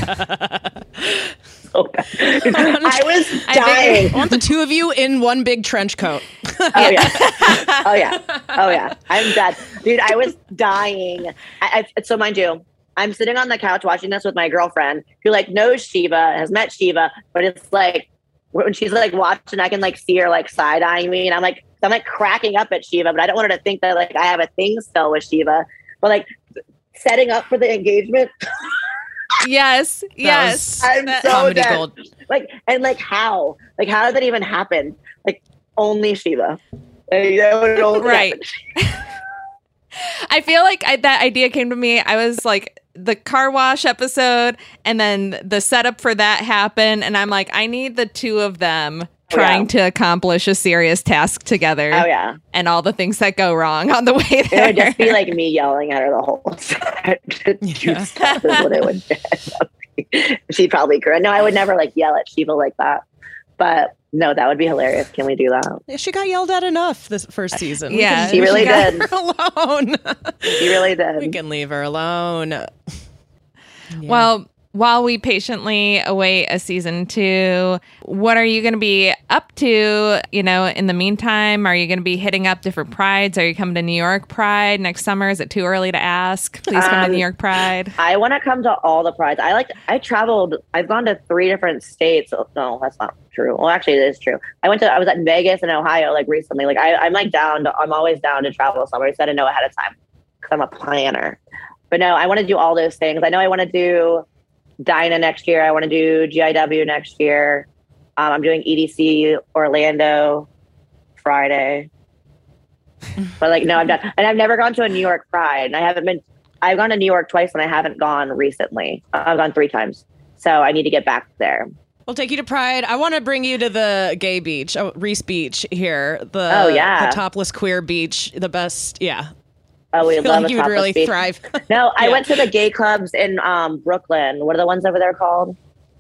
So bad. I was I dying. think- I want the two of you in one big trench coat. Oh yeah. Oh yeah. Oh yeah. I'm dead. Dude, I was dying. I, I, so mind you, I'm sitting on the couch watching this with my girlfriend who like knows Shiva, has met Shiva, but it's like when she's like watching, I can like see her like side eyeing me. And I'm like, I'm like cracking up at Shiva, but I don't want her to think that like I have a thing still with Shiva. But like setting up for the engagement, Yes, yes. I'm That- so Comedy dead. gold. Like, and like how? Like how did that even happen? Like only Shiva. Like, that would only Right. happen. I feel like I, that idea came to me. I was like the car wash episode, and then the setup for that happened, and I'm like, I need the two of them trying to accomplish a serious task together. Oh yeah. And all the things that go wrong on the way It there. would just be like me yelling at her the whole time. Yeah. Stuff is what it would be. She'd probably cry. No, I would never like yell at Shiva like that. But no, that would be hilarious. Can we do that? Yeah, she got yelled at enough this first season. We Yeah, can- She we really can did. leave her alone. You really did. We can leave her alone. Yeah. Well, while we patiently await a season two, what are you going to be up to? You know, in the meantime, are you going to be hitting up different prides? Are you coming to New York Pride next summer? Is it too early to ask? Please come to Um, New York Pride. I want to come to all the prides. I like. I traveled. I've gone to three different states. Oh, no, that's not true. Well, actually, it is true. I went to. I was at Vegas and Ohio like recently. Like I, I'm like down. To, I'm always down to travel somewhere. So I didn't know ahead of time because I'm a planner. But no, I want to do all those things. I know I want to do Dyna next year. I want to do G I W next year. Um, I'm doing E D C Orlando Friday. But like, no, I'm done. And I've never gone to a New York Pride. And I haven't been, I've gone to New York twice and I haven't gone recently. I've gone three times. So I need to get back there. We'll take you to Pride. I want to bring you to the gay beach, oh, Reese Beach here. The, Oh, yeah. the topless queer beach, the best. Yeah. Oh, we I feel love like a you would topless really beach. thrive. No, I Yeah. went to the gay clubs in um, Brooklyn. What are the ones over there called?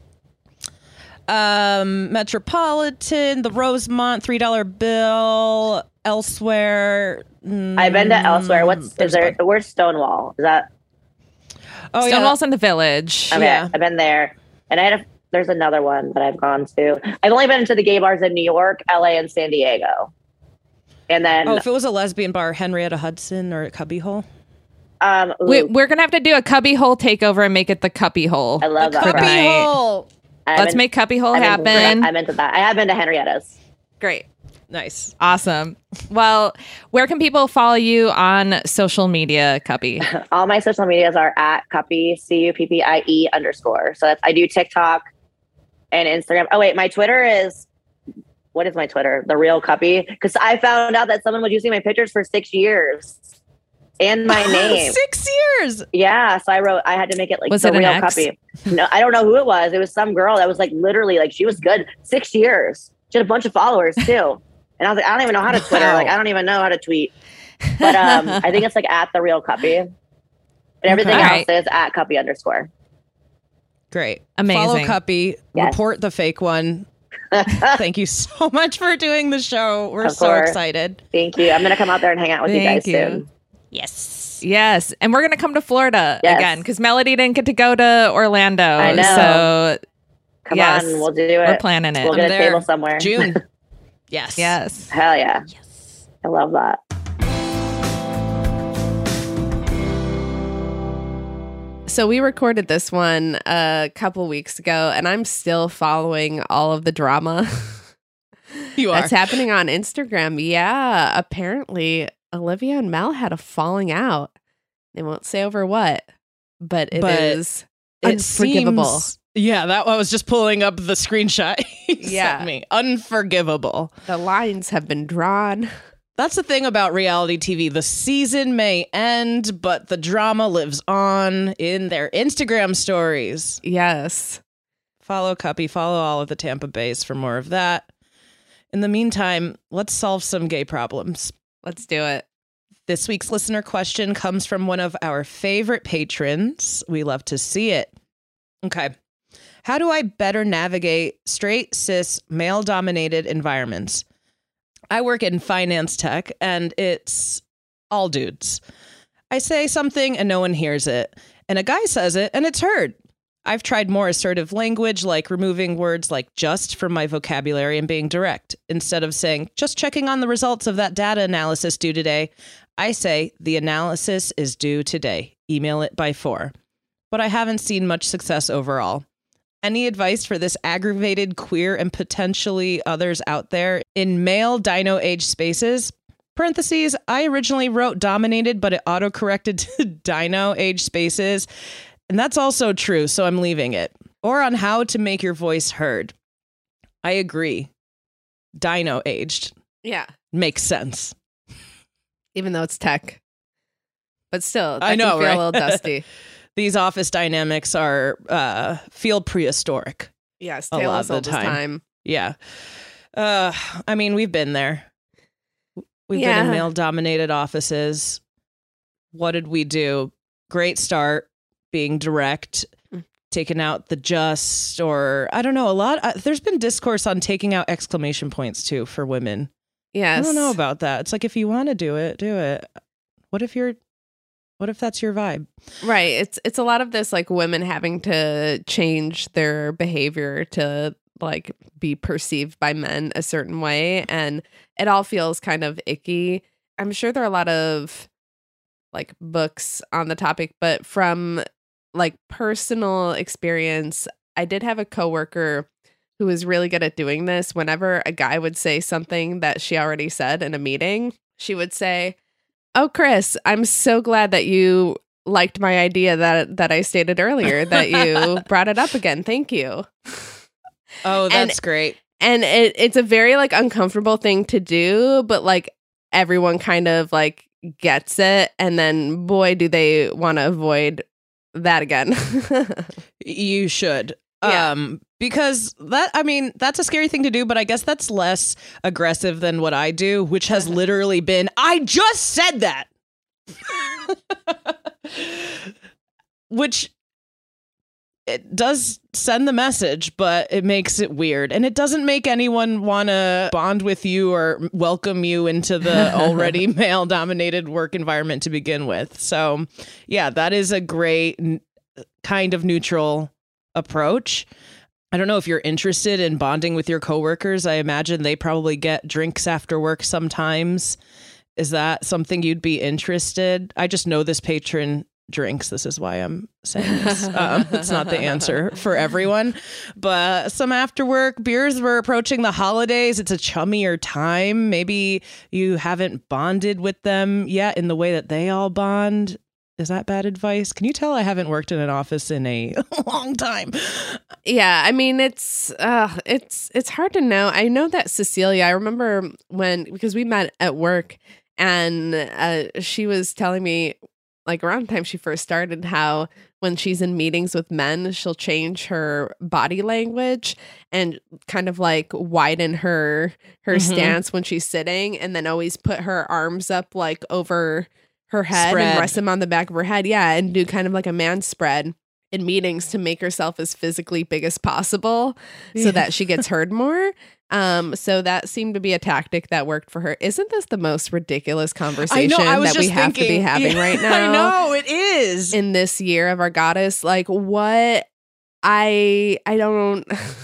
um, Metropolitan, the Rosemont, three dollar bill, elsewhere. Mm, I've been to elsewhere. What's is there's there? a bunch. Where's Stonewall? Is that Oh, yeah. Stonewall's in the Village. okay? Yeah. I've been there, and I had a. There's another one that I've gone to. I've only been to the gay bars in New York, L A, and San Diego. And then, Oh, if it was a lesbian bar, Henrietta Hudson or Cubbyhole. um, ooh, We, we're going to have to do a cubby hole takeover and make it the cuppy hole. I love that. the bar. night. Cubbyhole. I'm Let's in- make cuppy hole I'm into- happen. I'm into that. I have been to Henrietta's. Great. Nice. Awesome. Well, where can people follow you on social media, Cuppy? All my social medias are at Cuppy, C U P P I E underscore. So that's, I do TikTok and Instagram. Oh, wait, my Twitter is, what is my Twitter? The Real Cuppy. Because I found out that someone was using my pictures for six years and my name. Six years. Yeah. So I wrote, I had to make it like Was The it an Real ex? Cuppy. No, I don't know who it was. It was some girl that was like literally like, she was good. Six years. She had a bunch of followers too. And I was like, I don't even know how to Twitter. Wow. Like, I don't even know how to tweet. But um, I think it's like at The Real Cuppy. And everything Okay. else is at Cuppy underscore. Great. Amazing. Follow Cuppy. Yes. Report the fake one. Thank you so much for doing the show. We're Of so course. excited. Thank you. I'm going to come out there and hang out with you Thank guys you. soon. Yes. Yes. And we're going to come to Florida Yes. again because Melody didn't get to go to Orlando. I know. So Come Yes. on. We'll do it. we're planning it. We'll get I'm a there. table somewhere. June. Yes. Yes. Hell yeah. Yes. I love that. So we recorded this one a couple weeks ago, and I'm still following all of the drama You are. that's happening on Instagram. Yeah, apparently Olivia and Mel had a falling out. They won't say over what, but it But is It unforgivable. seems- yeah, that I was just pulling up the screenshot he Yeah. sent me. Unforgivable. The lines have been drawn. That's the thing about reality T V. The season may end, but the drama lives on in their Instagram stories. Yes. Follow Cuppy, follow all of the Tampa Bays for more of that. In the meantime, let's solve some gay problems. Let's do it. This week's listener question comes from one of our favorite patrons. We love to see it. Okay. How do I better navigate straight, cis, male-dominated environments? I work in finance tech, and it's all dudes. I say something, and no one hears it. And a guy says it, and it's heard. I've tried more assertive language, like removing words like just from my vocabulary and being direct. Instead of saying, just checking on the results of that data analysis due today, I say, the analysis is due today. Email it by four. But I haven't seen much success overall. Any advice for this aggravated queer and potentially others out there in male dino age spaces? Parentheses, I originally wrote dominated, but it autocorrected to dino age spaces. And that's also true, so I'm leaving it. Or on how to make your voice heard. I agree. Dino aged. Yeah. Makes sense. Even though it's tech. But still, that I know, can feel right? a little dusty. These office dynamics are uh, feel prehistoric. Yes, A tale lot as of old the as time. time. Yeah. Uh, I mean, we've been there. We've been Yeah. in male-dominated offices. What did we do? Great start, being direct, Mm. taking out the just, or I don't know, a lot. Uh, there's been discourse on taking out exclamation points, too, for women. Yes. I don't know about that. It's like, if you want to do it, do it. What if you're, what if that's your vibe? Right. It's it's a lot of this like women having to change their behavior to like be perceived by men a certain way, and it all feels kind of icky. I'm sure there are a lot of like books on the topic, but from like personal experience, I did have a coworker who was really good at doing this. Whenever a guy would say something that she already said in a meeting, she would say, "Oh, Chris, I'm so glad that you liked my idea that that I stated earlier, that you brought it up again. Thank you." Oh, And- that's great. And it, it's a very like uncomfortable thing to do, but like everyone kind of like gets it. And then boy, do they want to avoid that again. You should. Yeah. Um, because that, I mean, that's a scary thing to do, but I guess that's less aggressive than what I do, which has literally been, I just said that. Which it does send the message, but it makes it weird. And it doesn't make anyone want to bond with you or welcome you into the already male dominated work environment to begin with. So yeah, that is a great n- kind of neutral approach. I don't know if you're interested in bonding with your coworkers. I imagine they probably get drinks after work sometimes. Is that something you'd be interested? I just know this patron drinks. This is why I'm saying this. Um, it's not the answer for everyone, but some after work beers. We're approaching the holidays. It's a chummier time. Maybe you haven't bonded with them yet in the way that they all bond. Is that bad advice? Can you tell I haven't worked in an office in a long time? Yeah, I mean it's uh it's it's hard to know. I know that Cecilia, I remember when because we met at work and uh she was telling me like around the time she first started how when she's in meetings with men, she'll change her body language and kind of like widen her her Mhm. stance when she's sitting and then always put her arms up like over her head Spread. and rest them on the back of her head. Yeah, and do kind of like a man spread in meetings to make herself as physically big as possible so Yeah. that she gets heard more. Um, so that seemed to be a tactic that worked for her. Isn't this the most ridiculous conversation I was that we just have to be thinking- having Yeah, right now? I know it is. In this year of our goddess, like what I I don't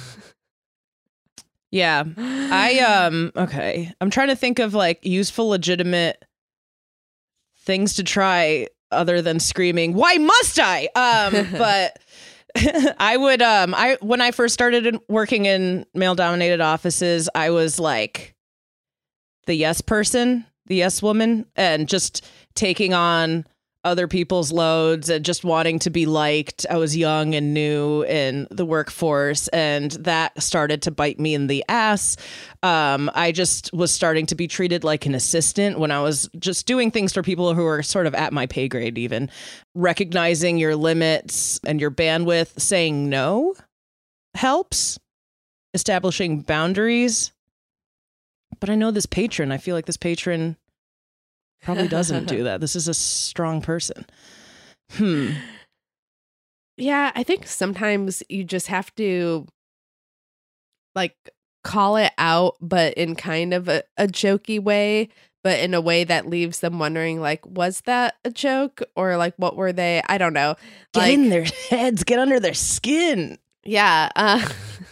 Yeah. I um okay. I'm trying to think of like useful, legitimate things to try other than screaming, "Why must I?" Um, but I would um I when I first started in, working in male dominated offices, I was like the yes person, the yes woman, and just taking on other people's loads and just wanting to be liked. I was young and new in the workforce, and that started to bite me in the ass. Um, I just was starting to be treated like an assistant when I was just doing things for people who were sort of at my pay grade, even recognizing your limits and your bandwidth. Saying no helps, establishing boundaries. But I know this patron, I feel like this patron probably doesn't do that. This is a strong person. Hmm. Yeah, I think sometimes you just have to like call it out, but in kind of a, a jokey way, but in a way that leaves them wondering, like, was that a joke? Or like, what were they? I don't know. Get Like, in their heads, get under their skin. yeah. Uh,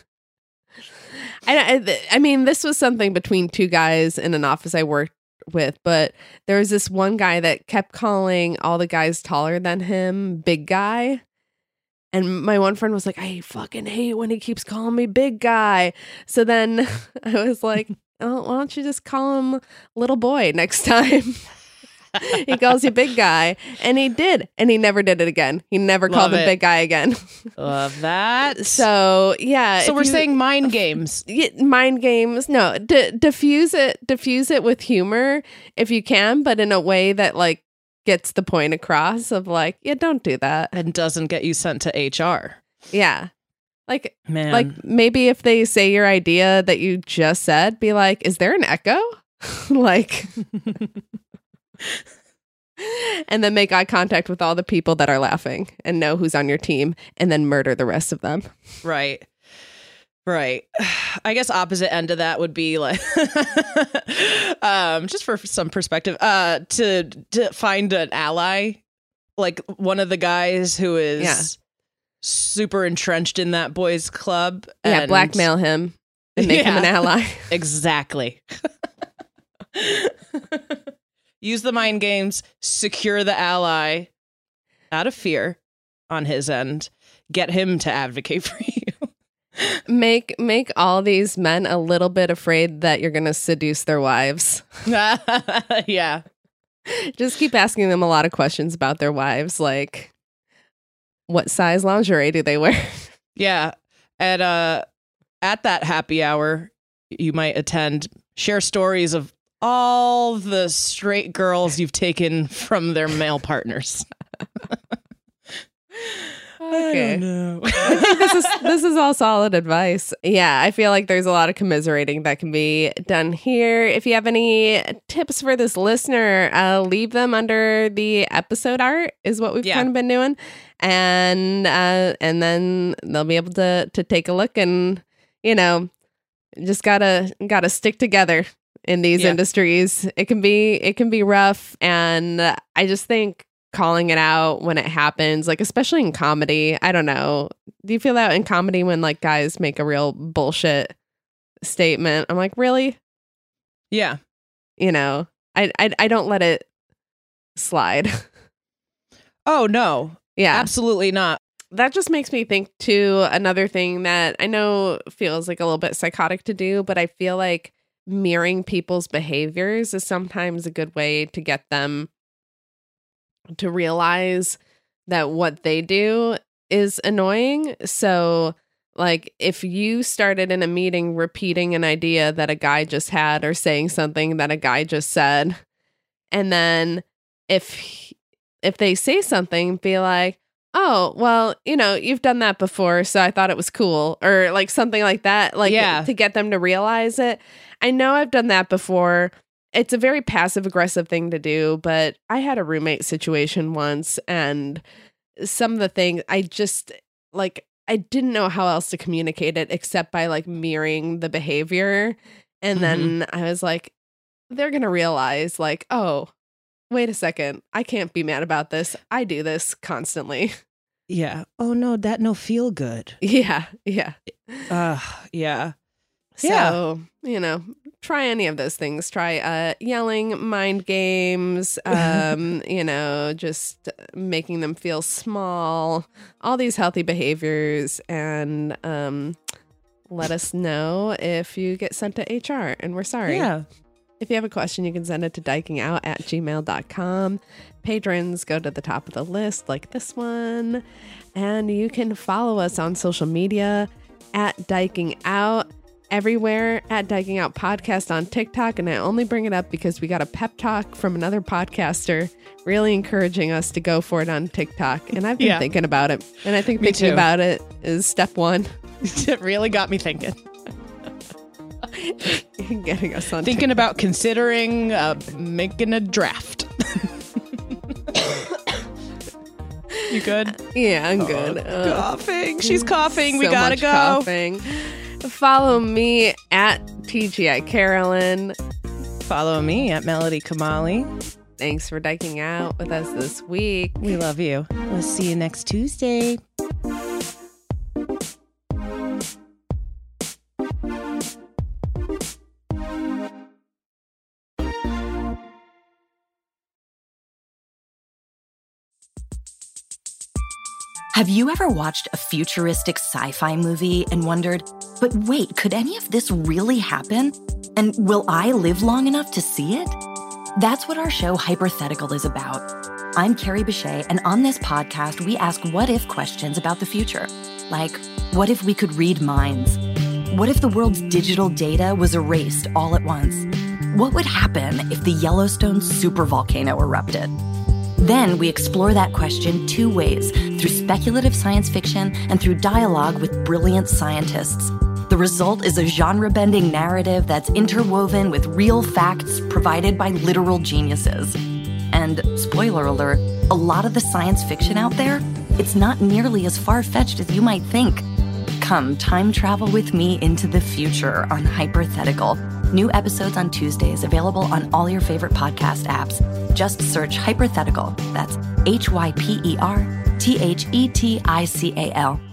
I, I, I mean, this was something between two guys in an office I worked with, but there was this one guy that kept calling all the guys taller than him big guy. And my one friend was like, I fucking hate when he keeps calling me big guy. So then I was like, oh, why don't you just call him little boy next time? He calls you big guy. And he did. And he never did it again. He never Love called him it. big guy again. Love that. So yeah. So if we're you- saying mind games. Yeah, mind games. No, d- diffuse it, diffuse it with humor if you can, but in a way that like gets the point across of like, yeah, don't do that. And doesn't get you sent to H R. Yeah. Like, Man. like maybe if they say your idea that you just said, be like, is there an echo? Like, and then make eye contact with all the people that are laughing and know who's on your team and then murder the rest of them. Right. Right. I guess opposite end of that would be like, um, just for some perspective, uh, to to find an ally, like one of the guys who is Yeah. super entrenched in that boys' club. Yeah, and- blackmail him and make him an Yeah. ally. Exactly. Use the mind games, secure the ally out of fear on his end, get him to advocate for you. Make make all these men a little bit afraid that you're going to seduce their wives. Yeah. Just keep asking them a lot of questions about their wives, like what size lingerie do they wear? Yeah. At uh at that happy hour, you might attend, share stories of all the straight girls you've taken from their male partners. Okay. I don't know. I think this is this is all solid advice. Yeah, I feel like there's a lot of commiserating that can be done here. If you have any tips for this listener, uh, leave them under the episode art is what we've Yeah. kind of been doing, and uh, and then they'll be able to to take a look and you know just gotta gotta stick together in these Yeah. industries. It can be it can be rough, and I just think calling it out when it happens, like especially in comedy. I don't know. Do you feel that in comedy when like guys make a real bullshit statement? I'm like, really? Yeah. You know, I I, I don't let it slide. Oh, no. Yeah. Absolutely not. That just makes me think too, another thing that I know feels like a little bit psychotic to do, but I feel like mirroring people's behaviors is sometimes a good way to get them to realize that what they do is annoying. So like if you started in a meeting repeating an idea that a guy just had or saying something that a guy just said, and then if if they say something, be like, oh, well, you know, you've done that before, so I thought it was cool, or like something like that, like Yeah. to get them to realize it. I know I've done that before. It's a very passive aggressive thing to do, but I had a roommate situation once, and some of the things I just like, I didn't know how else to communicate it except by like mirroring the behavior. And then I was like, they're going to realize like, oh, wait a second. I can't be mad about this. I do this constantly. Yeah. Oh no, that no feel good. Yeah. Yeah. Uh, yeah. So, you know, try any of those things. Try uh, yelling, mind games, um, you know, just making them feel small, all these healthy behaviors. And um, let us know if you get sent to H R, and we're sorry. Yeah. If you have a question, you can send it to dikingout at gmail dot com. Patrons go to the top of the list like this one. And you can follow us on social media at Diking Out. Everywhere at Diking Out Podcast on TikTok. And I only bring it up because we got a pep talk from another podcaster really encouraging us to go for it on TikTok. And I've been Yeah. thinking about it. And I think Me thinking too. about it is step one. It really got me thinking. Getting us on Thinking about considering uh, making a draft. You good? TikTok. Yeah, I'm good. Uh, Coughing. She's coughing. We so gotta much go. coughing. Follow me at T G I Carolyn. Follow me at Melody Kamali. Thanks for diking out with us this week. We love you. We'll see you next Tuesday. Have you ever watched a futuristic sci-fi movie and wondered, but wait, could any of this really happen? And will I live long enough to see it? That's what our show Hypothetical is about. I'm Carrie Bechet, and on this podcast, we ask what-if questions about the future. Like, what if we could read minds? What if the world's digital data was erased all at once? What would happen if the Yellowstone supervolcano erupted? Then we explore that question two ways, through speculative science fiction and through dialogue with brilliant scientists. The result is a genre-bending narrative that's interwoven with real facts provided by literal geniuses. And, spoiler alert, a lot of the science fiction out there, it's not nearly as far-fetched as you might think. Come time travel with me into the future on Hypothetical. New episodes on Tuesdays, available on all your favorite podcast apps. Just search Hypothetical. That's H Y P E R T H E T I C A L.